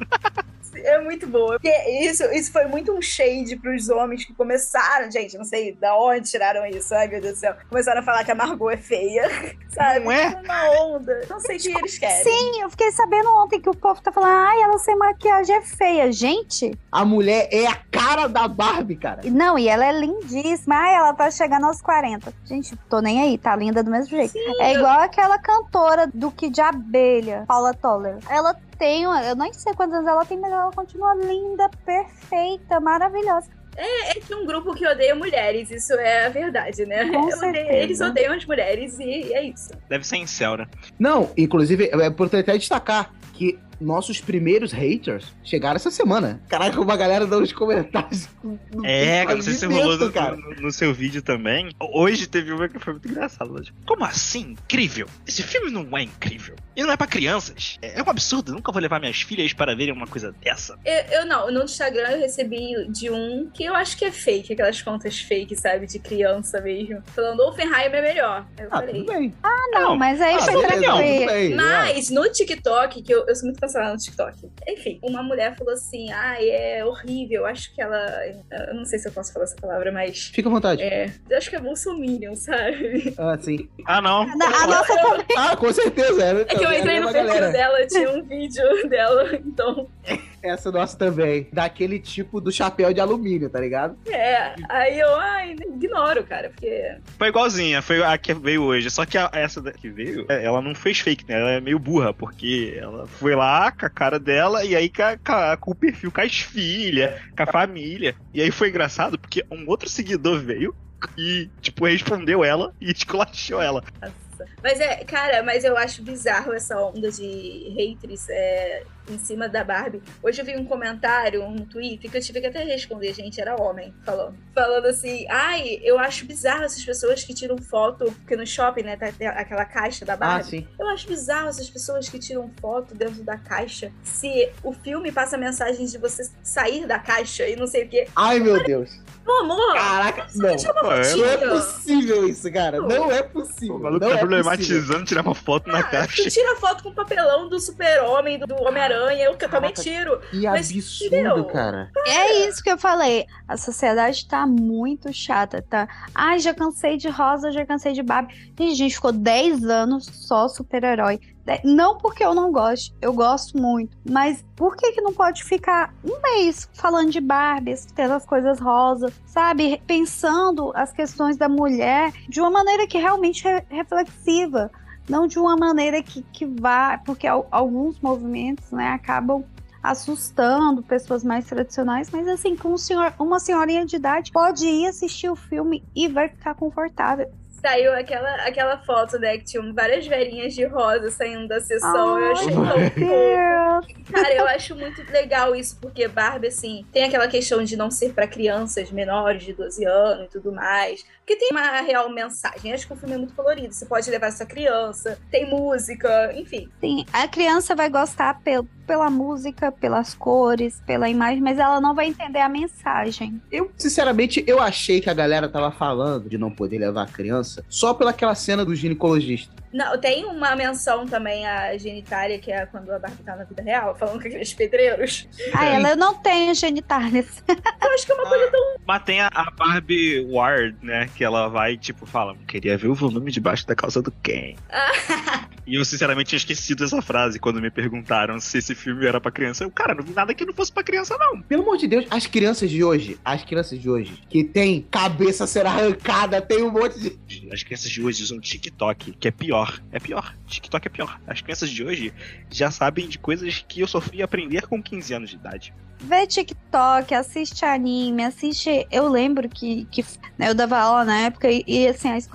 [SPEAKER 4] É muito boa. Porque isso, isso foi muito um shade pros homens que começaram, gente, não sei da onde tiraram isso, ai meu Deus do céu. Começaram a falar que a Margot é feia, sabe?
[SPEAKER 6] Não é?
[SPEAKER 4] Uma onda. Não sei o que eles querem.
[SPEAKER 5] Sim, eu fiquei sabendo ontem que o povo tá falando, ai, ela sem maquiagem é feia. Gente,
[SPEAKER 3] A mulher é a cara da Barbie, cara.
[SPEAKER 5] não, e ela é lindíssima. Ai, ela tá chegando aos quarenta. Gente, tô nem aí, tá linda do mesmo jeito.
[SPEAKER 4] Sim,
[SPEAKER 5] É igual aquela cantora do Kid de Abelha, Paula Toller. Ela tem, uma- eu nem sei quantos anos ela tem, mas ela continua linda, perfeita, maravilhosa.
[SPEAKER 4] É que um grupo que odeia mulheres, isso é a verdade, né?
[SPEAKER 5] Com
[SPEAKER 4] Eu odeio-
[SPEAKER 5] certeza.
[SPEAKER 4] eles odeiam as mulheres e é isso.
[SPEAKER 6] Deve ser incel, né?
[SPEAKER 3] Não, inclusive, é importante até destacar que nossos primeiros haters chegaram essa semana. Caraca, uma galera dando os comentários. no
[SPEAKER 6] É, cara, não sei se você rolou no,
[SPEAKER 3] cara.
[SPEAKER 6] no- no seu vídeo também. Hoje teve uma que foi muito engraçada. Tipo, como assim? Incrível? Esse filme não é incrível. Ele não é pra crianças. É, é um absurdo. Eu nunca vou levar minhas filhas para verem uma coisa dessa.
[SPEAKER 4] Eu, eu não, no Instagram eu recebi de um que eu acho que é fake, aquelas contas fake, sabe? De criança mesmo. Falando, Oppenheimer é melhor. Aí eu
[SPEAKER 3] Ah,
[SPEAKER 4] falei.
[SPEAKER 3] tudo bem.
[SPEAKER 5] Ah, não, mas aí
[SPEAKER 3] Ah,
[SPEAKER 5] foi
[SPEAKER 3] beleza,
[SPEAKER 5] tranquilo.
[SPEAKER 3] tudo bem. é.
[SPEAKER 4] Mas no TikTok, que eu, eu sou muito cancelada no TikTok. Enfim, uma mulher falou assim: ai, é horrível. Acho que ela. Eu não sei se eu posso falar essa palavra, mas.
[SPEAKER 3] Fica à vontade.
[SPEAKER 4] É. Eu acho que é bolsominion, sabe?
[SPEAKER 3] Ah, sim.
[SPEAKER 6] Ah, não.
[SPEAKER 5] A nossa também.
[SPEAKER 3] Ah, com certeza. Era,
[SPEAKER 4] É que eu entrei no perfil dela, tinha um vídeo dela, então.
[SPEAKER 3] Essa nossa também. Daquele tipo do chapéu de alumínio, tá ligado?
[SPEAKER 4] É. Aí eu, ai, ignoro, cara, porque.
[SPEAKER 6] Foi igualzinha, foi a que veio hoje. Só que a- essa da- que veio, é, ela não fez fake, né? Ela é meio burra, porque ela foi lá com a cara dela e aí com, a- com a- com o perfil com as filhas, com a família. E aí foi engraçado porque um outro seguidor veio e, tipo, respondeu ela e esculachou ela.
[SPEAKER 4] Nossa. Mas é, cara, mas eu acho bizarro essa onda de haters é, em cima da Barbie. Hoje eu vi um comentário no Twitter que eu tive que até responder, gente, era homem falando. Falando assim, ai, eu acho bizarro essas pessoas que tiram foto, porque no shopping, né, tá tem aquela caixa da
[SPEAKER 3] Ah,
[SPEAKER 4] Barbie.
[SPEAKER 3] sim.
[SPEAKER 4] Eu acho bizarro essas pessoas que tiram foto dentro da caixa. Se o filme passa mensagens de você sair da caixa e não sei o quê.
[SPEAKER 3] Ai, meu Deus.
[SPEAKER 4] Meu amor,
[SPEAKER 3] Caraca,
[SPEAKER 4] você
[SPEAKER 3] não.
[SPEAKER 4] tira uma
[SPEAKER 6] Pô, é-
[SPEAKER 3] Não é
[SPEAKER 4] fotinha.
[SPEAKER 3] possível isso, cara. Não é possível.
[SPEAKER 6] O maluco
[SPEAKER 3] não
[SPEAKER 6] tá
[SPEAKER 3] é possível.
[SPEAKER 6] problematizando, tirar uma foto na
[SPEAKER 4] Ah,
[SPEAKER 6] caixa.
[SPEAKER 4] tu tira foto com papelão do Super-Homem, do, do Homem-Aranha, eu que eu também
[SPEAKER 3] Caraca.
[SPEAKER 4] tiro.
[SPEAKER 3] Que
[SPEAKER 4] Mas,
[SPEAKER 3] absurdo,
[SPEAKER 4] entendeu?
[SPEAKER 3] cara.
[SPEAKER 5] É isso que eu falei. A sociedade tá muito chata, tá? Ai, já cansei de rosa, já cansei de Barbie. Gente, a gente ficou dez anos só super-herói. De- Não porque eu não gosto, eu gosto muito. Mas por que que não pode ficar um mês falando de Barbie, tendo as coisas rosas, sabe? Pensando as questões da mulher de uma maneira que realmente é reflexiva. Não de uma maneira que, que vá... Porque al- alguns movimentos, né, acabam assustando pessoas mais tradicionais, mas assim, com um senhor, uma senhorinha de idade pode ir assistir o filme e vai ficar confortável.
[SPEAKER 4] Saiu aquela, aquela foto, né, que tinham várias velhinhas de rosa saindo da sessão. Eu achei tão fofo.
[SPEAKER 5] Deus.
[SPEAKER 4] Cara, eu acho muito legal isso, porque Barbie, assim, tem aquela questão de não ser pra crianças menores de doze anos e tudo mais. Porque tem uma real mensagem. Acho que o filme é muito colorido. Você pode levar sua criança, tem música, enfim.
[SPEAKER 5] Sim, a criança vai gostar pel- pela música, pelas cores, pela imagem, mas ela não vai entender a mensagem.
[SPEAKER 3] Eu, sinceramente, eu achei que a galera tava falando de não poder levar a criança só pelaquela cena do ginecologista.
[SPEAKER 4] Não, tem uma menção também à genitália, que é quando a Barbie tá na vida real, falando com aqueles pedreiros.
[SPEAKER 5] Ah, ela eu não tenho genitálias.
[SPEAKER 4] Eu acho que é uma coisa tão...
[SPEAKER 6] Mas tem a, a Barbie Ward, né? Que ela vai e, tipo, fala: queria ver o volume debaixo da calça do Ken. E eu, sinceramente, tinha esquecido essa frase quando me perguntaram se esse filme era pra criança. Eu, cara, não vi nada que não fosse pra criança, não.
[SPEAKER 3] Pelo amor de Deus, as crianças de hoje, as crianças de hoje, que tem cabeça ser arrancada, tem um monte de...
[SPEAKER 6] As crianças de hoje usam TikTok, que é pior. É pior. TikTok é pior. As crianças de hoje já sabem de coisas que eu sofri aprender com quinze anos de idade.
[SPEAKER 5] Vê TikTok, assiste anime, assiste... Eu lembro que, que né, eu dava aula na época e, e, assim, a escola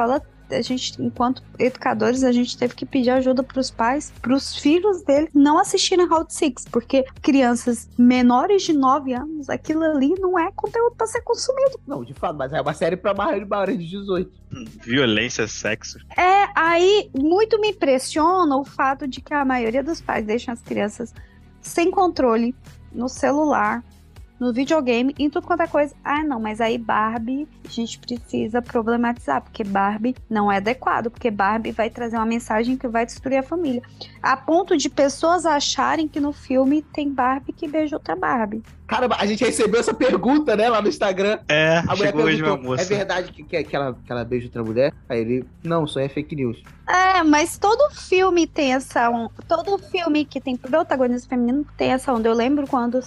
[SPEAKER 5] a gente, enquanto educadores, a gente teve que pedir ajuda pros pais, pros filhos dele não assistirem Round Six, porque crianças menores de nove anos, aquilo ali não é conteúdo pra ser consumido.
[SPEAKER 3] Não, de fato, mas é uma série pra maior de maior de dezoito.
[SPEAKER 6] Violência, sexo.
[SPEAKER 5] É, aí muito me impressiona o fato de que a maioria dos pais deixam as crianças sem controle no celular, no videogame, em tudo quanto é coisa. Ah, não, mas aí Barbie a gente precisa problematizar, porque Barbie não é adequado, porque Barbie vai trazer uma mensagem que vai destruir a família. A ponto de pessoas acharem que no filme tem Barbie que beija outra Barbie.
[SPEAKER 3] Caramba, a gente recebeu essa pergunta, né, lá no Instagram.
[SPEAKER 6] É,
[SPEAKER 3] A mulher
[SPEAKER 6] chegou hoje,
[SPEAKER 3] perguntou,
[SPEAKER 6] meu moço.
[SPEAKER 3] é verdade que, que, que, ela, que ela beija outra mulher? Aí ele, não, isso aí é fake news.
[SPEAKER 5] É, mas todo filme tem essa onda. Todo filme que tem protagonista feminino tem essa onda. Eu lembro quando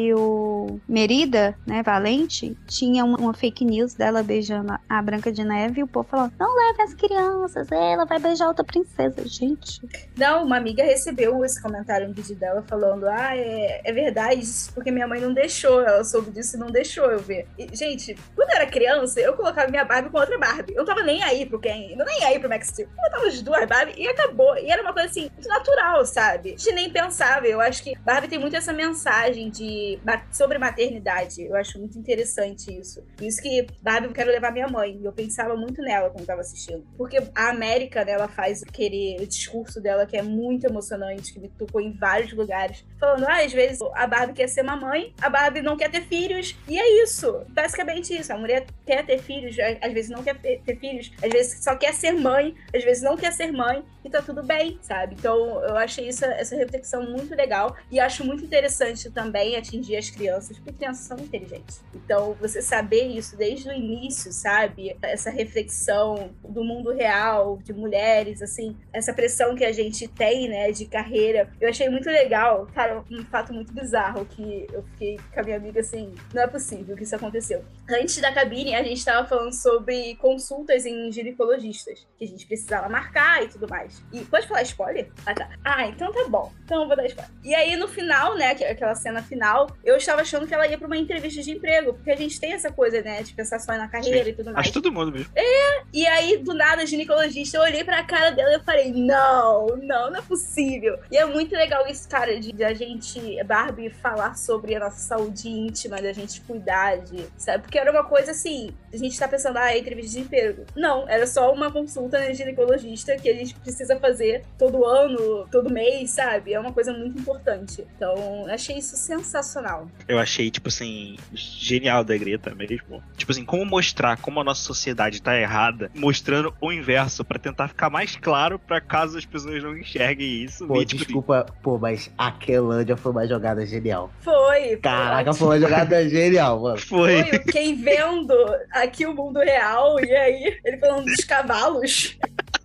[SPEAKER 5] saiu Merida, né, Valente, tinha uma, uma fake news dela beijando a Branca de Neve e o povo falou, não leve as crianças, ela vai beijar outra princesa. Gente.
[SPEAKER 4] Não, uma amiga recebeu esse comentário no vídeo dela falando, ah, é, é verdade, isso porque minha mãe não deixou, ela soube disso e não deixou eu ver. E, gente, quando eu era criança, eu colocava minha Barbie com outra Barbie. Eu não tava nem aí pro Ken, não nem aí pro Max Steel. Eu botava as duas Barbie e acabou. E era uma coisa assim, muito natural, sabe? A gente nem pensava. Eu acho que Barbie tem muito essa mensagem de, sobre maternidade. Eu acho muito interessante isso. Por isso que Barbie eu quero levar minha mãe. E eu pensava muito nela quando tava assistindo. Porque a América, né, ela faz querer o discurso dela que é muito emocionante, que me tocou em vários lugares. Falando, ah, às vezes a Barbie quer ser mamãe, a Barbie não quer ter filhos. E é isso. Basicamente isso. A mulher quer ter filhos, às vezes não quer ter filhos, às vezes só quer ser mãe, às vezes não quer ser mãe, e tá tudo bem, sabe? Então eu achei isso, essa reflexão muito legal e acho muito interessante também atingir as crianças, porque crianças são inteligentes. Então você saber isso desde o início, sabe? Essa reflexão do mundo real, de mulheres, assim, essa pressão que a gente tem, né, de carreira, eu achei muito legal. Cara, um fato muito bizarro que eu fiquei com a minha amiga assim, não é possível que isso aconteceu. Antes da cabine, a gente tava falando sobre consultas em ginecologistas, que a gente precisava marcar e tudo mais. E pode falar spoiler? Ah, tá. Ah, então tá bom. Então eu vou dar spoiler. E aí, no final, né, aquela cena final, eu estava achando que ela ia pra uma entrevista de emprego, porque a gente tem essa coisa, né, de pensar só na carreira. Sim. E tudo mais.
[SPEAKER 6] Acho que todo mundo mesmo.
[SPEAKER 4] É, e aí, do nada, a ginecologista, eu olhei pra cara dela e eu falei, não, não, não é possível. E é muito legal isso, cara, de, de a gente, Barbie, falar sobre a nossa saúde íntima, da gente cuidar de, sabe? Porque era uma coisa assim, a gente tá pensando, ah, é entrevista de emprego. Não, era só uma consulta na ginecologista que a gente precisa fazer todo ano, todo mês, sabe? É uma coisa muito importante. Então, achei isso sensacional.
[SPEAKER 6] Eu achei, tipo assim, genial da Greta mesmo. Tipo assim, como mostrar como a nossa sociedade tá errada, mostrando o inverso, pra tentar ficar mais claro, pra caso as pessoas não enxerguem isso.
[SPEAKER 3] Pô,
[SPEAKER 6] e, tipo,
[SPEAKER 3] desculpa, pô, mas a Quelândia foi uma jogada genial.
[SPEAKER 4] Foi.
[SPEAKER 3] Caraca, foi uma jogada genial, mano.
[SPEAKER 6] Foi.
[SPEAKER 4] Foi, quem vendo aqui o mundo real, e aí, ele falando dos cavalos.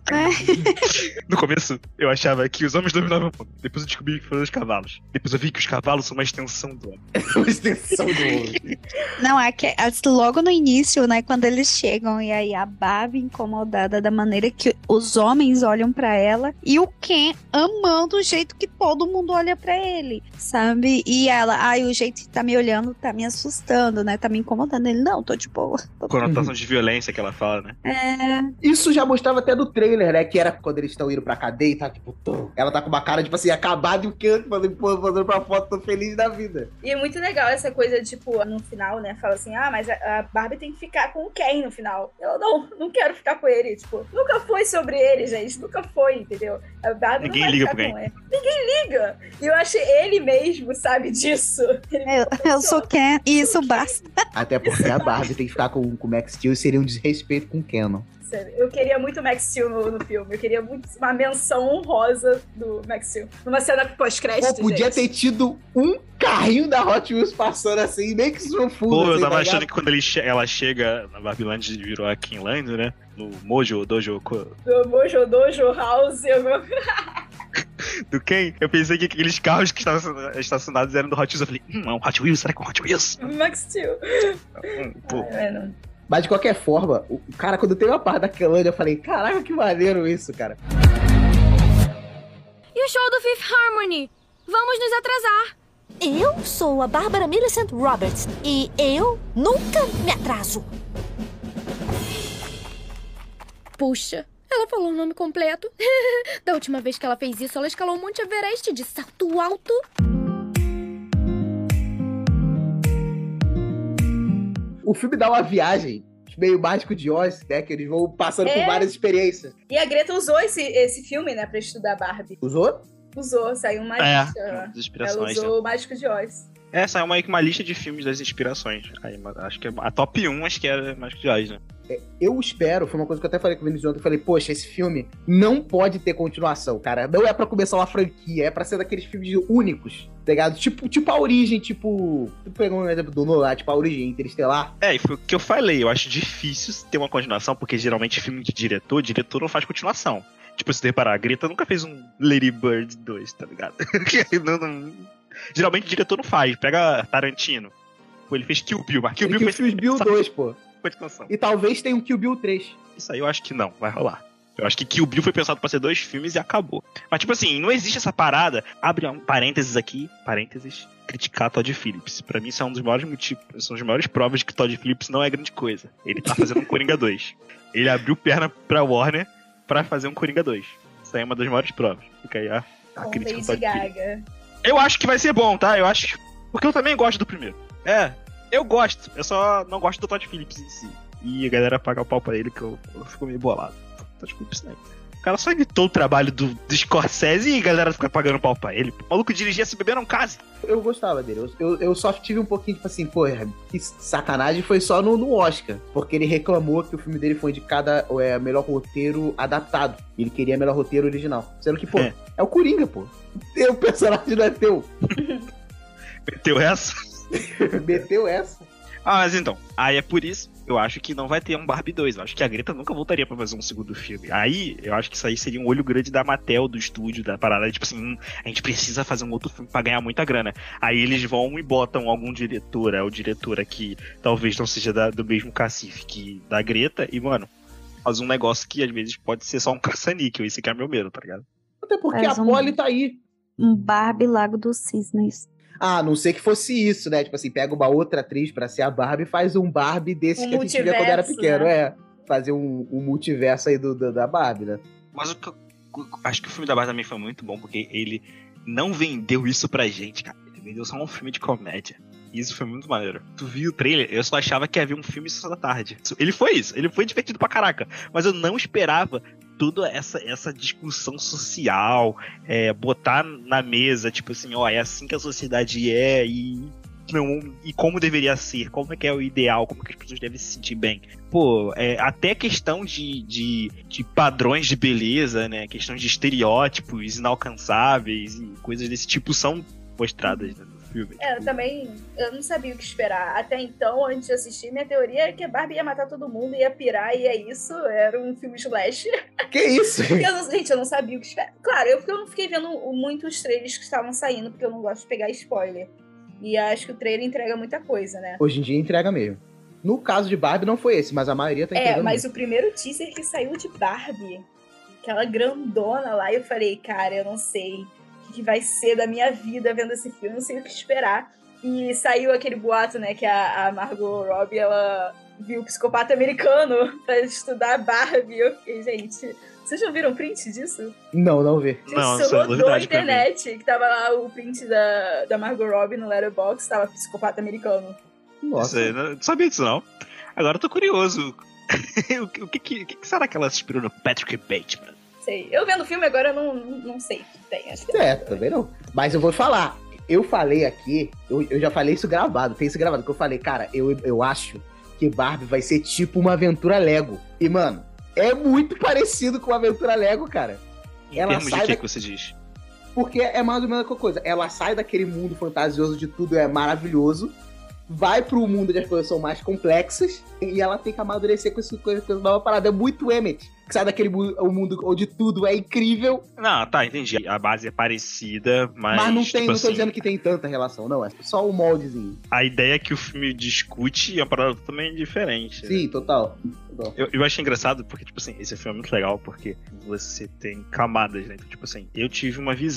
[SPEAKER 6] No começo, eu achava que os homens dominavam o mundo. Depois eu descobri que foram os cavalos. Depois eu vi que os cavalos são uma extensão do homem.
[SPEAKER 3] Uma extensão do homem.
[SPEAKER 5] Não, é que logo no início, né, quando eles chegam e aí a Barbie incomodada da maneira que os homens olham pra ela e o Ken amando o jeito que todo mundo olha pra ele, sabe? E ela, ai, o jeito que tá me olhando tá me assustando, né, tá me incomodando. Ele, não, tô de boa. Tô...
[SPEAKER 6] Conotação de violência que ela fala, né?
[SPEAKER 5] É...
[SPEAKER 3] Isso já mostrava até do trailer, né, que era quando eles estão indo pra cadeia e tá tipo, tô. Ela tá com uma cara, tipo assim, acabada e o Ken fazendo, fazendo pra foto, tô feliz da vida.
[SPEAKER 4] E é muito legal essa coisa, tipo, no final, né, fala assim, ah, mas a, a Barbie tem que ficar com o Ken no final. Eu, não, não quero ficar com ele, tipo, nunca foi sobre ele, gente, nunca foi, entendeu? A Barbie
[SPEAKER 6] Ninguém
[SPEAKER 4] não vai
[SPEAKER 6] liga
[SPEAKER 4] ficar
[SPEAKER 6] pro
[SPEAKER 4] com
[SPEAKER 6] Ken.
[SPEAKER 4] ele. Ninguém liga. E eu acho ele mesmo, sabe, disso. Ele
[SPEAKER 5] Eu, eu sou Ken e isso basta.
[SPEAKER 3] Até porque a Barbie tem que ficar com, com o Max Steel e seria um desrespeito com o Kenan.
[SPEAKER 4] Sério, eu queria muito o Max Steel no, no filme. Eu queria muito uma menção honrosa do Max Steel. Numa cena pós-crédito,
[SPEAKER 3] Pô, podia
[SPEAKER 4] gente.
[SPEAKER 3] ter tido um carrinho da Hot Wheels passando assim, nem que isso fundo.
[SPEAKER 6] Pô, eu
[SPEAKER 3] assim,
[SPEAKER 6] tava
[SPEAKER 3] tá
[SPEAKER 6] achando
[SPEAKER 3] ligado?
[SPEAKER 6] que quando ele che- ela chega na Barbiland e virou a Kinland, né? No Mojo, Dojo, co-
[SPEAKER 4] Do Mojo Dojo House. Eu...
[SPEAKER 6] do Ken, eu pensei que aqueles carros que estavam estacionados eram do Hot Wheels. Eu falei, hum, é um Hot Wheels? Será que é um Hot Wheels?
[SPEAKER 4] Max Steel.
[SPEAKER 6] Hum, pô.
[SPEAKER 4] É, não.
[SPEAKER 3] Mas de qualquer forma, o o cara, quando teve uma parte da Quelândia, eu falei, caraca, que maneiro isso, cara.
[SPEAKER 8] E o show do Fifth Harmony? Vamos nos atrasar.
[SPEAKER 2] Eu sou a Bárbara Millicent Roberts e eu nunca me atraso.
[SPEAKER 8] Puxa, Ela falou o nome completo. Da última vez que ela fez isso, ela escalou o Monte Everest de salto alto.
[SPEAKER 3] O filme dá uma viagem meio mágico de Oz, né? Que eles vão passando
[SPEAKER 4] É.
[SPEAKER 3] por várias experiências.
[SPEAKER 4] E a Greta usou esse, esse filme, né, pra estudar Barbie.
[SPEAKER 3] Usou?
[SPEAKER 4] Usou, saiu uma
[SPEAKER 6] É,
[SPEAKER 4] lista.
[SPEAKER 6] das
[SPEAKER 4] Ela
[SPEAKER 6] inspirações. né?
[SPEAKER 4] usou o Mágico de Oz.
[SPEAKER 6] É, saiu uma, uma lista de filmes das inspirações. Aí, acho que a top um, acho que era Mágico de Oz, né?
[SPEAKER 3] Eu espero, foi uma coisa que eu até falei com o Vinícius ontem, eu falei, poxa, esse filme não pode ter continuação, cara. Não é pra começar uma franquia, é pra ser daqueles filmes únicos, tá ligado? Tipo, tipo a origem, tipo... Tu pegou um exemplo do Nolan, tipo a origem Interestelar.
[SPEAKER 6] É, e foi o que eu falei, eu acho difícil ter uma continuação, porque geralmente filme de diretor, diretor não faz continuação. Tipo, se tu reparar, a Greta nunca fez um Lady Bird dois, tá ligado? não, não... Geralmente o diretor não faz, pega Tarantino. Pô, ele fez Kill Bill, mas Kill Bill
[SPEAKER 3] Kill
[SPEAKER 6] foi...
[SPEAKER 3] Bill dois, pô.
[SPEAKER 6] Continuação.
[SPEAKER 3] E talvez tenha um Kill Bill três.
[SPEAKER 6] Isso aí eu acho que não, vai rolar. Eu acho que Kill Bill foi pensado pra ser dois filmes e acabou. Mas, tipo assim, não existe essa parada. Abre um parênteses aqui, parênteses, criticar Todd Phillips. Pra mim, isso é um dos maiores motivos, são as maiores provas de que Todd Phillips não é grande coisa. Ele tá fazendo um Coringa dois. Ele abriu perna pra Warner pra fazer um Coringa dois. Isso aí é uma das maiores provas. Fica aí a, a
[SPEAKER 4] Com
[SPEAKER 6] crítica ao
[SPEAKER 4] Lady
[SPEAKER 6] Todd Phillips.
[SPEAKER 4] Gaga.
[SPEAKER 6] Eu acho que vai ser bom, tá? Eu acho. Porque eu também gosto do primeiro. É, eu gosto. Eu só não gosto do Todd Phillips em si. E a galera paga o pau pra ele que eu, eu fico meio bolado. Todd Phillips, né? O cara só imitou o trabalho do, do Scorsese e a galera fica pagando pau pra ele. O maluco dirigia Se Beber Não Case.
[SPEAKER 3] Eu gostava dele. Eu, eu, eu só tive um pouquinho, tipo assim, pô, que sacanagem foi só no, no Oscar. Porque ele reclamou que o filme dele foi indicado é, melhor roteiro adaptado. Ele queria melhor roteiro original. Sendo que, pô, é, é o Coringa, pô. O personagem não é teu.
[SPEAKER 6] Meteu essa?
[SPEAKER 3] Meteu essa.
[SPEAKER 6] Ah, mas então, aí é por isso, eu acho que não vai ter um Barbie dois. Eu acho que a Greta nunca voltaria pra fazer um segundo filme. Aí, eu acho que isso aí seria um olho grande da Mattel, do estúdio, da parada. Tipo assim, hum, a gente precisa fazer um outro filme pra ganhar muita grana. Aí eles vão e botam algum diretor, é o diretor aqui, talvez não seja da, do mesmo cacife que da Greta. E, mano, faz um negócio que às vezes pode ser só um caça-níquel. Esse que é meu medo, tá ligado?
[SPEAKER 3] Até porque
[SPEAKER 5] Faz
[SPEAKER 3] a
[SPEAKER 5] um-
[SPEAKER 3] Polly tá aí.
[SPEAKER 5] Um Barbie Lago dos Cisnes.
[SPEAKER 3] Ah, a não sei que fosse isso, né? Tipo assim, pega uma outra atriz pra ser a Barbie e faz um Barbie desse
[SPEAKER 4] Um
[SPEAKER 3] que a gente via quando era
[SPEAKER 4] multiverso,
[SPEAKER 3] pequeno,
[SPEAKER 4] né?
[SPEAKER 3] é. Fazer um, um multiverso aí do, do- da Barbie, né?
[SPEAKER 6] Mas o que eu, acho que o filme da Barbie também foi muito bom, porque ele não vendeu isso pra gente, cara. Ele vendeu só um filme de comédia. E isso foi muito maneiro. Tu viu o trailer? Eu só achava que havia um filme Sessão da Tarde. Ele foi isso, ele foi divertido pra caraca. Mas eu não esperava toda essa, essa discussão social, é, botar na mesa, tipo assim, ó, é assim que a sociedade é e não, e como deveria ser, como é que é o ideal, como que as pessoas devem se sentir bem. Pô, é, até questão de, de, de padrões de beleza, né, questões de estereótipos inalcançáveis e coisas desse tipo são mostradas, né, no filme.
[SPEAKER 4] É, eu
[SPEAKER 6] Tipo,
[SPEAKER 4] também, eu não sabia o que esperar. Até então, antes de assistir, minha teoria é que a Barbie ia matar todo mundo, ia pirar, e é isso. Era um filme slash.
[SPEAKER 3] Que isso?
[SPEAKER 4] Eu não- gente, eu não sabia o que esperar. Claro, eu, porque eu não fiquei vendo muitos trailers que estavam saindo, porque eu não gosto de pegar spoiler. E acho que o trailer entrega muita coisa, né?
[SPEAKER 3] Hoje em dia entrega mesmo. No caso de Barbie não foi esse, mas a maioria tá
[SPEAKER 4] É,
[SPEAKER 3] entregando.
[SPEAKER 4] mas o primeiro teaser que saiu de Barbie, aquela grandona lá, eu falei, cara, eu não sei o que, que vai ser da minha vida vendo esse filme, não sei o que esperar. E saiu aquele boato, né, que a, a Margot Robbie, ela viu o Psicopata Americano pra estudar Barbie. Eu fiquei, gente, vocês já viram print disso?
[SPEAKER 3] Não, não vê.
[SPEAKER 4] Gente,
[SPEAKER 6] Não,
[SPEAKER 4] isso
[SPEAKER 6] isso é
[SPEAKER 4] rodou a
[SPEAKER 6] novidade pra mim.
[SPEAKER 4] internet, que tava lá o print da, da Margot Robbie no Letterboxd, tava Psicopata Americano.
[SPEAKER 3] Nossa.
[SPEAKER 6] Isso aí, não sabia disso não. Agora eu tô curioso. o, que, o que, que- que será que ela se inspirou no Patrick Bateman?
[SPEAKER 4] Sei. Eu vendo o filme agora, eu não, não, não sei o que tem. Acho que
[SPEAKER 3] É, também não. Mas eu vou falar. Eu falei aqui, eu, eu já falei isso gravado, tem isso gravado, que eu falei, cara, eu, eu acho que Barbie vai ser tipo uma aventura Lego. E, mano, é muito parecido com uma aventura Lego, cara.
[SPEAKER 6] Em
[SPEAKER 3] Ela
[SPEAKER 6] termos de
[SPEAKER 3] sai
[SPEAKER 6] que
[SPEAKER 3] da-
[SPEAKER 6] que você diz?
[SPEAKER 3] Porque é mais ou menos a coisa. Ela sai daquele mundo fantasioso de tudo é maravilhoso, vai pro mundo onde as coisas são mais complexas, e ela tem que amadurecer com essa coisa, coisa nova parada. É muito Emmet, que sai daquele mu- o mundo onde tudo é incrível,
[SPEAKER 6] Não, tá, entendi. A base é parecida, mas.
[SPEAKER 3] mas, não tem,
[SPEAKER 6] tipo
[SPEAKER 3] não tô
[SPEAKER 6] assim,
[SPEAKER 3] dizendo que tem tanta relação, não. É só o moldezinho.
[SPEAKER 6] a ideia que o filme discute é uma parada totalmente diferente. né?
[SPEAKER 3] Sim, total. total.
[SPEAKER 6] Eu, eu achei engraçado porque, tipo assim, esse filme é muito legal porque você tem camadas, né? Então, tipo assim, eu tive uma visão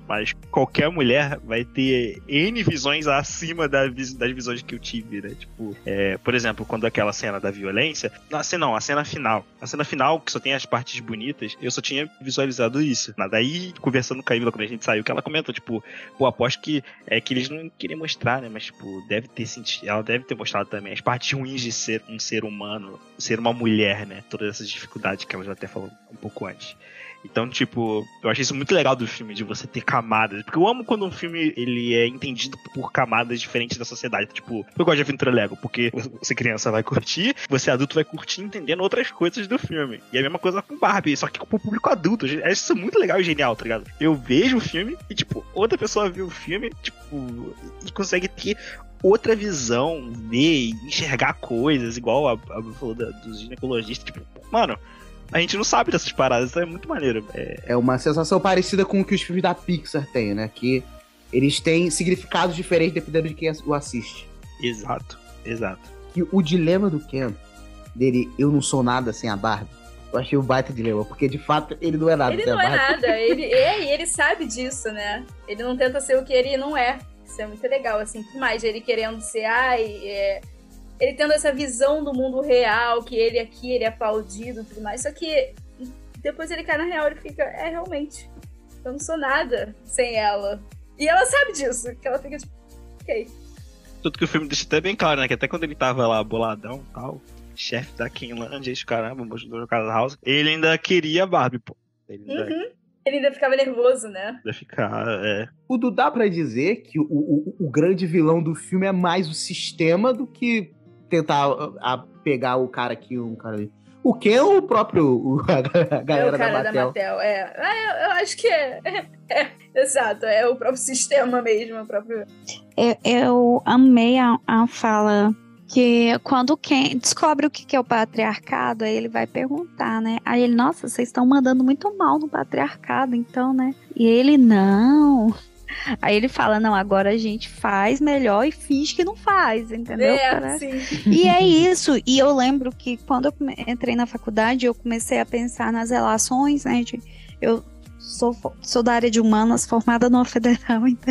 [SPEAKER 6] mas qualquer mulher vai ter N visões acima da vis- das visões que eu tive, né? Tipo, é, por exemplo, quando aquela cena da violência, não, assim, não, a cena final. A cena final, que só tem as partes bonitas, eu só tinha visualizado isso. Mas daí, conversando com a Ivila, quando a gente saiu, que ela comentou, tipo, pô, aposto que é que eles não queriam mostrar, né? Mas, tipo, deve ter sentido, ela deve ter mostrado também as partes ruins de ser um ser humano, ser uma mulher, né? Todas essas dificuldades que ela já até falou um pouco antes. Então, tipo, eu achei isso muito legal do filme, de você ter camadas. Porque eu amo quando um filme, ele é entendido por camadas diferentes da sociedade. Tipo, eu gosto de Aventura Lego, porque você criança vai curtir, você adulto vai curtir entendendo outras coisas do filme. E é a mesma coisa com Barbie, só que com o público adulto. Eu acho isso muito legal e genial, tá ligado? Eu vejo o filme e, tipo, outra pessoa vê o filme, tipo, e consegue ter outra visão, ver, enxergar coisas, igual a, a falou da, dos ginecologistas. Tipo, mano, a gente não sabe dessas paradas, então é muito maneiro. É...
[SPEAKER 3] é uma sensação parecida com o que os filmes da Pixar têm, né? Que eles têm significados diferentes dependendo de quem o assiste.
[SPEAKER 6] Exato, exato.
[SPEAKER 3] E o dilema do Ken, dele, eu não sou nada sem a Barbie, eu achei um baita dilema, porque de fato ele não é nada
[SPEAKER 4] Ele
[SPEAKER 3] sem
[SPEAKER 4] não
[SPEAKER 3] a
[SPEAKER 4] é
[SPEAKER 3] Barbie.
[SPEAKER 4] nada, ele é e ele sabe disso, né? Ele não tenta ser o que ele não é. Isso é muito legal, assim, que mais ele querendo ser, ai, é... ele tendo essa visão do mundo real, que ele aqui, ele é aplaudido e tudo mais, só que depois ele cai na real, ele fica, é, realmente, eu não sou nada sem ela. E ela sabe disso, que ela fica tipo, ok.
[SPEAKER 6] Tudo que o filme deixa até bem claro, né, que até quando ele tava lá boladão e tal, chefe da Kinland, esse caramba, mostrou no Casa House, ele ainda queria a Barbie, pô. Ele ainda,
[SPEAKER 4] Uhum. Ele ainda ficava nervoso, né?
[SPEAKER 6] ainda ficar, é...
[SPEAKER 3] O Du dá pra dizer que o, o, o grande vilão do filme é mais o sistema do que tentar a, a pegar o cara aqui, um cara ali. O Ken ou o próprio o, a, a galera
[SPEAKER 4] é o cara
[SPEAKER 3] da Mattel?
[SPEAKER 4] da Mattel, é. Ah, eu, eu acho que é. É, é. Exato, é o próprio sistema mesmo, o próprio...
[SPEAKER 5] Eu, eu amei a, a fala que quando o Ken descobre o que é o patriarcado, aí ele vai perguntar, né? Aí ele, nossa, vocês estão mandando muito mal no patriarcado, então, né? E ele, não... Aí ele fala, não, agora a gente faz melhor e finge que não faz, entendeu?
[SPEAKER 4] É, sim.
[SPEAKER 5] E é isso, e eu lembro que quando eu entrei na faculdade, eu comecei a pensar nas relações, né, de, eu sou, sou da área de humanas, formada numa federal, então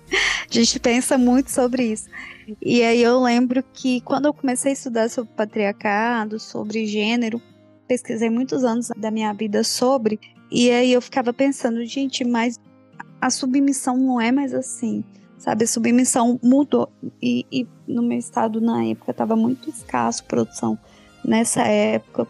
[SPEAKER 5] a gente pensa muito sobre isso. E aí eu lembro que quando eu comecei a estudar sobre patriarcado, sobre gênero, pesquisei muitos anos da minha vida sobre, e aí eu ficava pensando, gente, mas a submissão não é mais assim, sabe? A submissão mudou. E, e no meu estado, na época, estava muito escasso produção nessa época.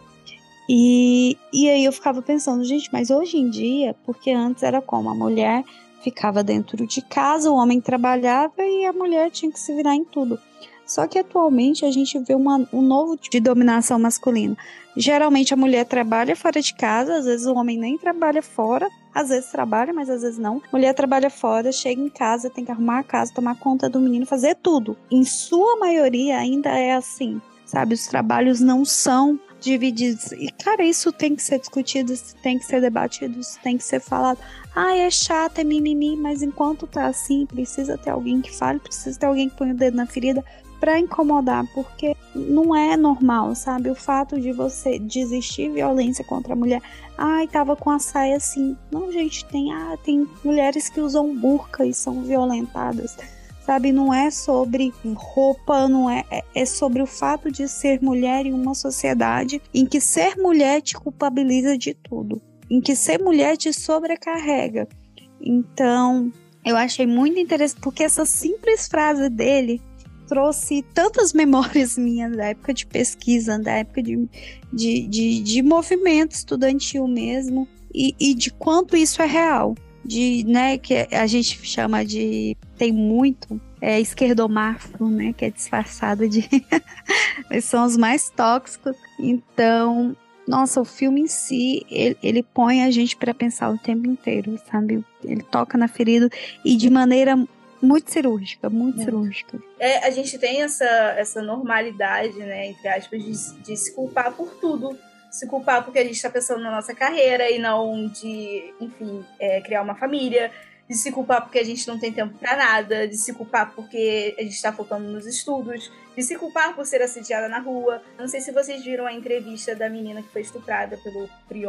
[SPEAKER 5] E, e aí eu ficava pensando, gente, mas hoje em dia, porque antes era como? A mulher ficava dentro de casa, o homem trabalhava e a mulher tinha que se virar em tudo. Só que atualmente a gente vê uma, um novo tipo de dominação masculina. Geralmente a mulher trabalha fora de casa, às vezes o homem nem trabalha fora, às vezes trabalha, mas às vezes não. Mulher trabalha fora, chega em casa, tem que arrumar a casa, tomar conta do menino, fazer tudo. Em sua maioria ainda é assim, sabe? Os trabalhos não são divididos. E, cara, isso tem que ser discutido, isso tem que ser debatido, isso tem que ser falado. Ah, é chato, é mimimi, mas enquanto tá assim, precisa ter alguém que fale, precisa ter alguém que põe o dedo na ferida pra incomodar, porque não é normal, sabe? O fato de você desistir violência contra a mulher. Ai, tava com a saia assim. Não, gente, tem, ah, tem mulheres que usam burca e são violentadas, sabe? Não é sobre roupa, não é, é, é sobre o fato de ser mulher em uma sociedade em que ser mulher te culpabiliza de tudo, em que ser mulher te sobrecarrega. Então, eu achei muito interessante, porque essa simples frase dele trouxe tantas memórias minhas da época de pesquisa, da época de, de, de, de movimento estudantil mesmo, e, e de quanto isso é real. De, né, que a gente chama de, tem muito, é esquerdomafro, né, que é disfarçado de, eles são os mais tóxicos. Então, nossa, o filme em si, ele, ele põe a gente para pensar o tempo inteiro, sabe? Ele toca na ferida e de maneira muito cirúrgica, muito é. cirúrgica.
[SPEAKER 4] É, a gente tem essa, essa normalidade, né, entre aspas, de, de se culpar por tudo. Se culpar porque a gente está pensando na nossa carreira e não de, enfim, é, criar uma família. De se culpar porque a gente não tem tempo para nada. De se culpar porque a gente está focando nos estudos. De se culpar por ser assediada na rua. Não sei se vocês viram a entrevista da menina que foi estuprada pelo prior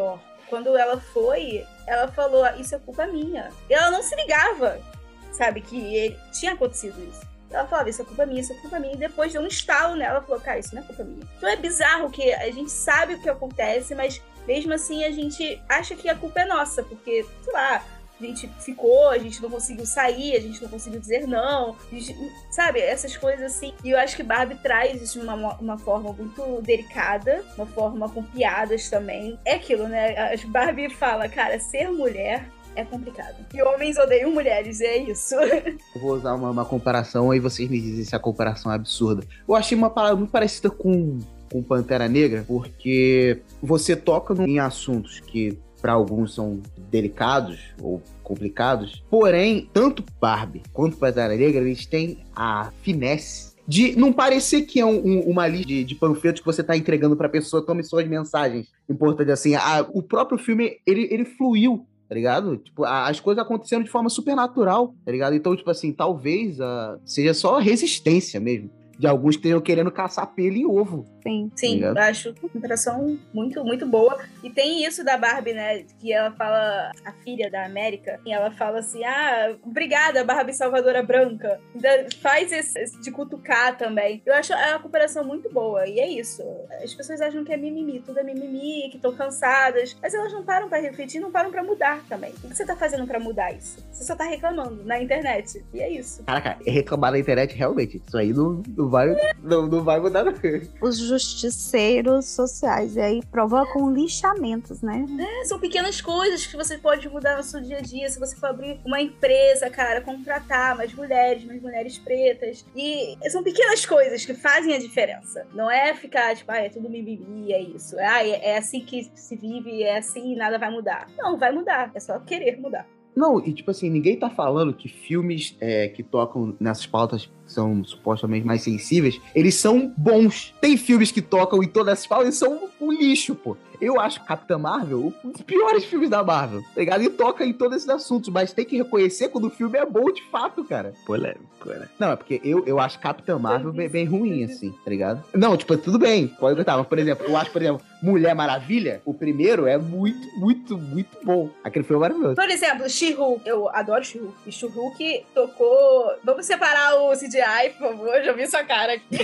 [SPEAKER 4] quando ela foi, ela falou, isso é culpa minha. E ela não se ligava, sabe, que ele, tinha acontecido isso. Ela falava, isso é culpa minha, isso é culpa minha. E depois deu um estalo nela, ela falou, cara, isso não é culpa minha. Então é bizarro que a gente sabe o que acontece, mas mesmo assim a gente acha que a culpa é nossa, porque, sei lá, a gente ficou, a gente não conseguiu sair, a gente não conseguiu dizer não, gente, sabe, essas coisas assim. E eu acho que Barbie traz isso de uma, uma forma muito delicada, uma forma com piadas também. É aquilo, né? A Barbie fala, cara, ser mulher é complicado. E homens odeiam mulheres, é isso.
[SPEAKER 3] Eu vou usar uma, uma comparação, aí vocês me dizem se a comparação é absurda. Eu achei uma palavra muito parecida com, com Pantera Negra, porque você toca no, em assuntos que para alguns são delicados ou complicados, porém, tanto Barbie quanto Pantera Negra, eles têm a finesse de não parecer que é um, um, uma lista de, de panfletos que você tá entregando pra pessoa, tome suas mensagens importantes, assim, a, o próprio filme, ele, ele fluiu, tá ligado? Tipo, a, as coisas aconteceram de forma super natural, tá ligado? Então, tipo assim, talvez a, seja só resistência mesmo, de alguns que estejam querendo caçar pelo em ovo.
[SPEAKER 5] Sim.
[SPEAKER 4] Sim, eu acho uma comparação muito, muito boa. E tem isso da Barbie, né? Que ela fala, a filha da América, e ela fala assim, ah, obrigada, Barbie Salvadora Branca. Ainda faz esse, esse de cutucar também. Eu acho a comparação muito boa. E é isso. As pessoas acham que é mimimi, tudo é mimimi, que estão cansadas. Mas elas não param pra refletir, não param pra mudar também. O que você tá fazendo pra mudar isso? Você só tá reclamando na internet. E é isso.
[SPEAKER 3] Caraca, reclamar na internet, realmente, isso aí não, não, vai, não, não vai mudar nada.
[SPEAKER 5] Os justiceiros sociais, e aí provocam lixamentos, né?
[SPEAKER 4] É, são pequenas coisas que você pode mudar no seu dia a dia. Se você for abrir uma empresa, cara, contratar mais mulheres, mais mulheres pretas. E são pequenas coisas que fazem a diferença. Não é ficar, tipo, ah, é tudo mimimi, é isso. Ah, é, é assim que se vive, é assim e nada vai mudar. Não, vai mudar. É só querer mudar.
[SPEAKER 3] Não, e tipo assim, ninguém tá falando que filmes é, que tocam nessas pautas que são supostamente mais sensíveis, eles são bons. Tem filmes que tocam em todas essas pautas e são um lixo, pô. Eu acho Capitã Marvel um dos piores filmes da Marvel, tá ligado? E toca em todos esses assuntos, mas tem que reconhecer quando o filme é bom de fato, cara.
[SPEAKER 6] Polêmico, né?
[SPEAKER 3] Não, é porque eu, eu acho Capitã Marvel bem, bem ruim, assim, tá ligado? Não, tipo, tudo bem, pode gostar, mas, por exemplo, eu acho, por exemplo, Mulher Maravilha, o primeiro é muito, muito, muito bom. Aquele filme é maravilhoso.
[SPEAKER 4] Por exemplo, She-Hulk. Eu adoro She-Hulk. E She-Hulk tocou... Vamos separar o C G I, por favor, já vi sua cara aqui.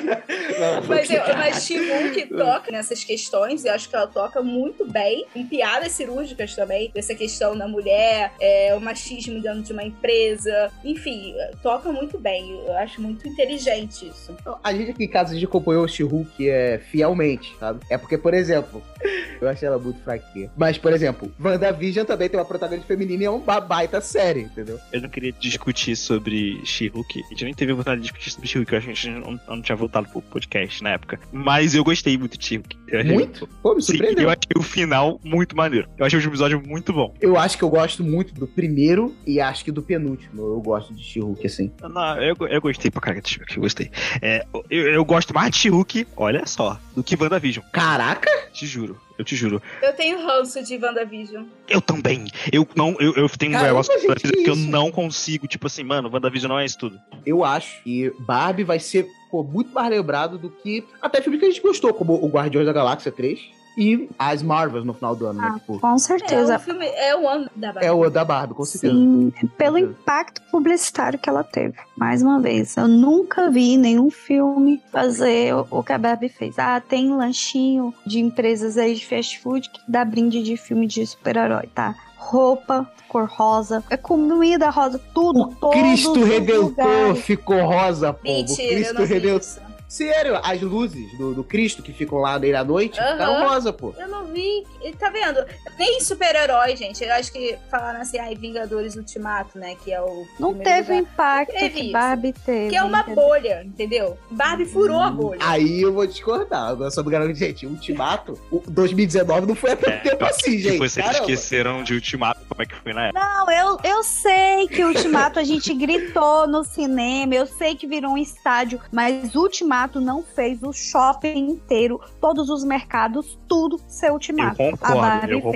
[SPEAKER 3] Não,
[SPEAKER 4] mas eu, mas She-Hulk toca nessas questões, e acho que ela toca muito bem, em piadas cirúrgicas também, dessa questão da mulher, é, o machismo dentro de uma empresa, enfim, toca muito bem, eu acho muito inteligente isso.
[SPEAKER 3] A gente aqui em casa, a gente acompanhou o She-Hulk é, fielmente, sabe? É porque, por exemplo, eu achei ela muito fraquinha. Mas, por exemplo, WandaVision também tem uma protagonista feminina e é uma baita série, entendeu?
[SPEAKER 6] Eu não queria discutir sobre She-Hulk, a gente nem teve a oportunidade de discutir sobre She-Hulk, eu acho que a gente não, não tinha voltado pro podcast na época, mas eu gostei muito de She-Hulk.
[SPEAKER 3] Muito? Pô, me surpreendeu.
[SPEAKER 6] Sim, eu achei o final muito maneiro. Eu achei o episódio muito bom.
[SPEAKER 3] Eu acho que eu gosto muito do primeiro e acho que do penúltimo. Eu gosto de She-Hulk, assim.
[SPEAKER 6] Não, eu, eu gostei pra caralho de She-Hulk, eu gostei. É, eu, eu gosto mais de She-Hulk, olha só, do que WandaVision.
[SPEAKER 3] Caraca!
[SPEAKER 6] Te juro, eu te juro.
[SPEAKER 4] Eu tenho ranço de WandaVision.
[SPEAKER 6] Eu também. Eu não, eu, eu tenho um negócio
[SPEAKER 3] gente,
[SPEAKER 6] que, que eu
[SPEAKER 3] isso?
[SPEAKER 6] não consigo, tipo assim, mano, WandaVision não é isso tudo.
[SPEAKER 3] Eu acho que Barbie vai ser, pô, muito mais lembrado do que até filmes que a gente gostou, como o Guardiões da Galáxia três e as Marvels no final do ano, né?
[SPEAKER 5] Ah,
[SPEAKER 3] Tipo,
[SPEAKER 5] com
[SPEAKER 4] É,
[SPEAKER 5] certeza.
[SPEAKER 4] o filme é o ano da Barbie.
[SPEAKER 3] é o da Barbie, com certeza.
[SPEAKER 5] Sim, pelo
[SPEAKER 3] certeza.
[SPEAKER 5] impacto publicitário que ela teve. Mais uma vez, eu nunca vi nenhum filme fazer o, o que a Barbie fez. Ah, tem lanchinho de empresas aí de fast food que dá brinde de filme de super-herói, tá? Roupa, cor rosa, é comida rosa, tudo,
[SPEAKER 3] O
[SPEAKER 5] todos
[SPEAKER 3] Cristo
[SPEAKER 5] os
[SPEAKER 3] Redentor
[SPEAKER 5] lugares.
[SPEAKER 3] ficou rosa, pô. O
[SPEAKER 4] Mentira, eu
[SPEAKER 3] Cristo
[SPEAKER 4] não vi
[SPEAKER 3] Redentor.
[SPEAKER 4] isso.
[SPEAKER 3] Sério, as luzes do, do Cristo que ficam lá dele à noite
[SPEAKER 4] Aham.
[SPEAKER 3] ficaram rosa, pô.
[SPEAKER 4] Eu não vi. E tá vendo? Nem super-herói, gente. Eu acho que falaram assim, ai, Vingadores Ultimato, né? Que é o.
[SPEAKER 5] Não
[SPEAKER 4] primeiro
[SPEAKER 5] teve o
[SPEAKER 4] lugar.
[SPEAKER 5] impacto
[SPEAKER 4] Teve
[SPEAKER 5] que
[SPEAKER 4] isso.
[SPEAKER 5] Barbie teve.
[SPEAKER 4] Que é uma
[SPEAKER 5] entendeu?
[SPEAKER 4] bolha, entendeu? Barbie furou a bolha.
[SPEAKER 3] Aí eu vou discordar. Agora sobre garoto, gente, Ultimato, o dois mil e dezenove não foi há tanto
[SPEAKER 6] É,
[SPEAKER 3] tempo assim, gente.
[SPEAKER 6] Tipo, vocês
[SPEAKER 3] Caramba.
[SPEAKER 6] esqueceram de Ultimato, como é que foi na época.
[SPEAKER 5] Não, eu, eu sei que o Ultimato a gente gritou no cinema, eu sei que virou um estádio, mas o Ultimato não fez o shopping inteiro, todos os mercados, tudo ser
[SPEAKER 6] Eu
[SPEAKER 5] Ultimato. a
[SPEAKER 6] concordo,
[SPEAKER 5] Barbie
[SPEAKER 6] eu
[SPEAKER 5] fez.
[SPEAKER 6] concordo.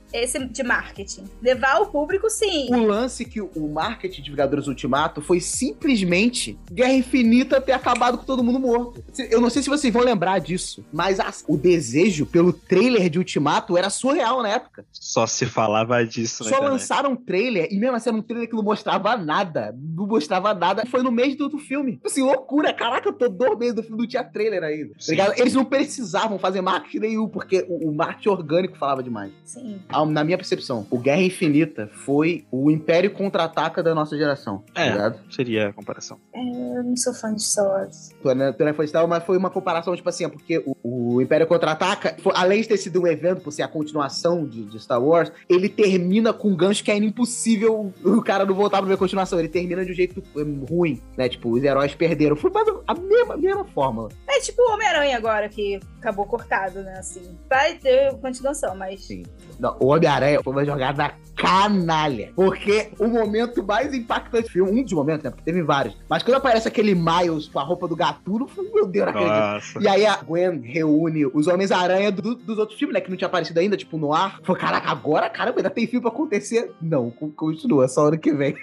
[SPEAKER 4] esse de marketing. Levar o público, sim.
[SPEAKER 3] O lance que o marketing de Vingadores Ultimato foi simplesmente Guerra Infinita ter acabado com todo mundo morto. Eu não sei se vocês vão lembrar disso, mas a, o desejo pelo trailer de Ultimato era surreal na época.
[SPEAKER 6] Só se falava disso, né?
[SPEAKER 3] Só lançaram um trailer, e mesmo assim era um trailer que não mostrava nada. Não mostrava nada. Foi no mês do, do filme. Assim, loucura. Caraca, eu tô dois meses do filme, não tinha trailer ainda. Tá ligado? Eles não precisavam fazer marketing nenhum, porque o, o marketing orgânico falava demais.
[SPEAKER 4] Sim.
[SPEAKER 3] Na minha percepção, o Guerra Infinita foi o Império Contra-Ataca da nossa geração. Tá
[SPEAKER 6] É,
[SPEAKER 3] ligado?
[SPEAKER 6] seria a comparação.
[SPEAKER 4] É, eu não sou fã de Star Wars.
[SPEAKER 3] Tu não é fã de Star Wars, mas foi uma comparação, tipo assim, é porque o, o Império Contra-Ataca, foi- além de ter sido um evento, por ser a continuação de, de Star Wars, ele termina com um gancho que é impossível o cara não voltar pra ver a continuação. Ele termina de um jeito um, ruim, né? Tipo, os heróis perderam. Foi mais a mesma, a mesma fórmula.
[SPEAKER 4] É tipo o Homem-Aranha agora, que acabou cortado, né? Assim. Vai ter continuação, mas.
[SPEAKER 3] Sim. Não, o Homem-Aranha foi uma jogada canalha. Porque o momento mais impactante do filme, um dos momentos, né? Porque teve vários. Mas quando aparece aquele Miles com a roupa do Gatuno, foi, meu Deus, não acredito.
[SPEAKER 6] Nossa.
[SPEAKER 3] E aí a Gwen reúne os Homens-Aranha do- dos outros filmes, né? Que não tinha aparecido ainda, tipo, no ar. Foi, caraca, agora, caramba, ainda tem filme pra acontecer? Não, co- continua, só ano que vem.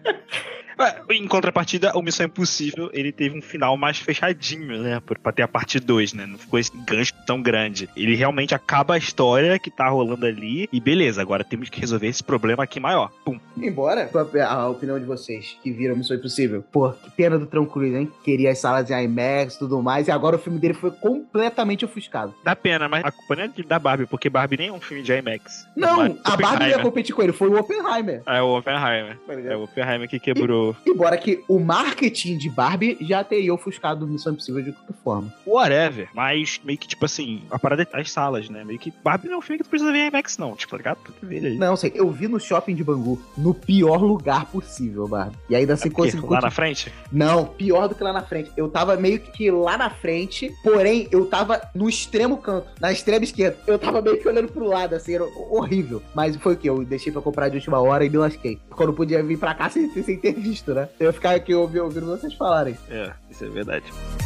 [SPEAKER 6] Em contrapartida, o Missão Impossível, ele teve um final mais fechadinho, né? Pra pra ter a parte dois, né? Não ficou esse gancho tão grande. Ele realmente acaba a história que tá rolando ali e beleza, agora temos que resolver esse problema aqui maior. Pum.
[SPEAKER 3] Embora, a, a opinião de vocês que viram Missão Impossível, pô, que pena do Tom Cruise, hein? Queria as salas em IMAX e tudo mais, e agora o filme dele foi completamente ofuscado.
[SPEAKER 6] Dá pena, mas a culpa não é da Barbie, porque Barbie nem é um filme de IMAX.
[SPEAKER 3] Não,
[SPEAKER 6] Mas
[SPEAKER 3] a Barbie não ia
[SPEAKER 6] Oppenheimer.
[SPEAKER 3] competir com ele, foi o Oppenheimer.
[SPEAKER 6] É o Oppenheimer. É o Oppenheimer que quebrou.
[SPEAKER 3] Embora que o marketing de Barbie já teria ofuscado Missão Impossível de qualquer forma.
[SPEAKER 6] Whatever. Mas meio que, tipo assim, a parada é as salas, né? Meio que Barbie não é um filme que tu precisa ver em IMAX, não. Tipo, tá ligado? Tu tem que ver ele aí.
[SPEAKER 3] Não, sei, eu vi no shopping de Bangu, no pior lugar possível, Barbie. E ainda assim
[SPEAKER 6] É porque,
[SPEAKER 3] consegui...
[SPEAKER 6] lá na frente?
[SPEAKER 3] Não, pior do que lá na frente. Eu tava meio que lá na frente, porém, eu tava no extremo canto, na extrema esquerda. Eu tava meio que olhando pro lado, assim, era horrível. Mas foi o quê? Eu deixei pra comprar de última hora e me lasquei. Quando eu podia vir pra cá sem, sem ter visto, né? Eu ia ficar aqui ouvindo, ouvindo vocês falarem.
[SPEAKER 6] É, isso é verdade.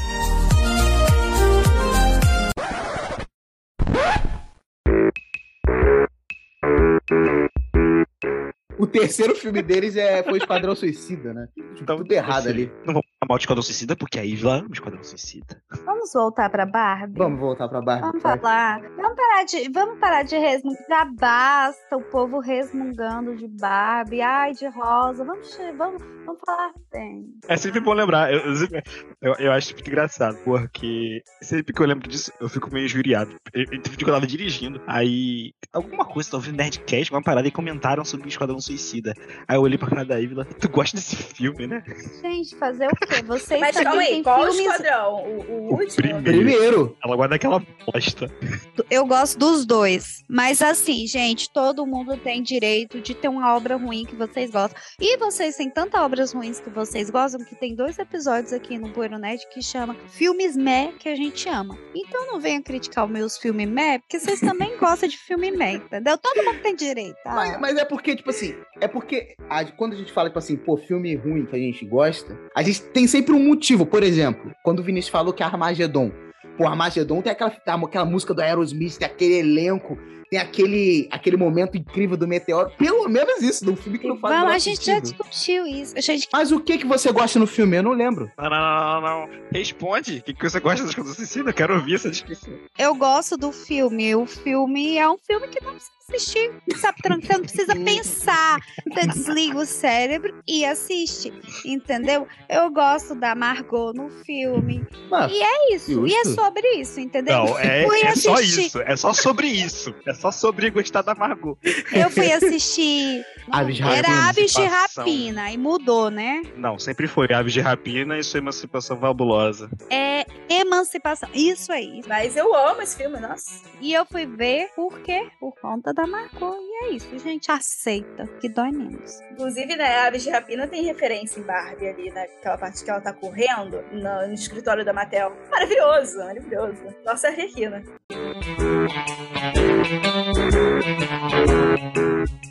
[SPEAKER 3] O terceiro filme deles é, foi Esquadrão Suicida, né?
[SPEAKER 6] Então,
[SPEAKER 3] Tudo errado
[SPEAKER 6] assim,
[SPEAKER 3] ali.
[SPEAKER 6] Não vamos falar mal de Esquadrão Suicida, porque aí lá o Esquadrão Suicida.
[SPEAKER 5] Vamos voltar pra Barbie?
[SPEAKER 3] Vamos voltar pra Barbie.
[SPEAKER 5] Vamos
[SPEAKER 3] vai.
[SPEAKER 5] falar. Vamos parar de, vamos parar de resmungar. Já basta o povo resmungando de Barbie, ai, de rosa. Vamos, che- vamos, vamos falar bem.
[SPEAKER 6] É sempre bom lembrar. Eu, eu, sempre- eu, eu acho muito engraçado, porque sempre que eu lembro disso, eu fico meio injuriado. Eu, eu, eu tava dirigindo, aí alguma coisa, tava ouvindo Nerdcast, uma parada e comentaram sobre o Esquadrão Suicida. Aí eu olhei pra cara da Ivla, tu gosta desse filme, né?
[SPEAKER 5] Gente, fazer o quê? Vocês
[SPEAKER 4] Mas calma
[SPEAKER 5] também
[SPEAKER 4] aí,
[SPEAKER 5] têm
[SPEAKER 4] qual
[SPEAKER 5] filmes...
[SPEAKER 4] esquadrão? O, o
[SPEAKER 6] O
[SPEAKER 4] último?
[SPEAKER 6] primeiro.
[SPEAKER 3] Primeiro.
[SPEAKER 6] Ela guarda aquela bosta.
[SPEAKER 5] Eu gosto dos dois. Mas assim, gente, todo mundo tem direito de ter uma obra ruim que vocês gostam. E vocês têm tantas obras ruins que vocês gostam que tem dois episódios aqui no Poeiro Net que chama Filmes Meh que a gente ama. Então não venham criticar os meus filmes Meh, porque vocês também gostam de filme Meh, entendeu? Todo mundo tem direito. Ah,
[SPEAKER 3] Mas, mas é porque, tipo assim, é porque a- quando a gente fala, tipo assim, pô, filme ruim que a gente gosta, a gente tem sempre um motivo. Por exemplo, quando o Vinícius falou que é Armagedon. Pô, Armagedon tem aquela, aquela música do Aerosmith, tem aquele elenco, tem aquele, aquele momento incrível do meteoro. Pelo menos isso, de um filme que não faz o
[SPEAKER 5] Vamos,
[SPEAKER 3] menor
[SPEAKER 5] a gente já
[SPEAKER 3] sentido.
[SPEAKER 5] discutiu isso. A gente
[SPEAKER 3] Mas o que que você gosta no filme? Eu não lembro.
[SPEAKER 6] Não, não, não, não, não. Responde. O que, que você gosta do Esquadrão Suicida? Eu quero ouvir essa discussão.
[SPEAKER 5] Eu gosto do filme. O filme é um filme que não precisa assistir. Sabe? Você não precisa pensar. Você desliga o cérebro e assiste. Entendeu? Eu gosto da Margot no filme.
[SPEAKER 3] Ah,
[SPEAKER 5] E é isso. E é
[SPEAKER 3] justo.
[SPEAKER 5] sobre isso, entendeu?
[SPEAKER 6] Não, é,
[SPEAKER 5] Fui
[SPEAKER 6] é só
[SPEAKER 5] assistir.
[SPEAKER 6] isso. É só sobre isso. É só sobre gostar da Margot.
[SPEAKER 5] Eu fui assistir.
[SPEAKER 3] Aves de Rapina.
[SPEAKER 5] Era Aves de
[SPEAKER 6] Emancipação.
[SPEAKER 5] Rapina. E mudou, né?
[SPEAKER 6] Não, sempre foi Aves de Rapina e sua emancipação fabulosa.
[SPEAKER 5] É Emancipação. Isso aí.
[SPEAKER 4] Mas eu amo esse filme, nossa.
[SPEAKER 5] E eu fui ver por quê? Por conta da Margot. E é isso. Gente, aceita. Que dói menos.
[SPEAKER 4] Inclusive, né, Aves de Rapina tem referência em Barbie ali, naquela parte que ela tá correndo no, no escritório da Mattel. Maravilhoso, maravilhoso. Nossa, Arlequina.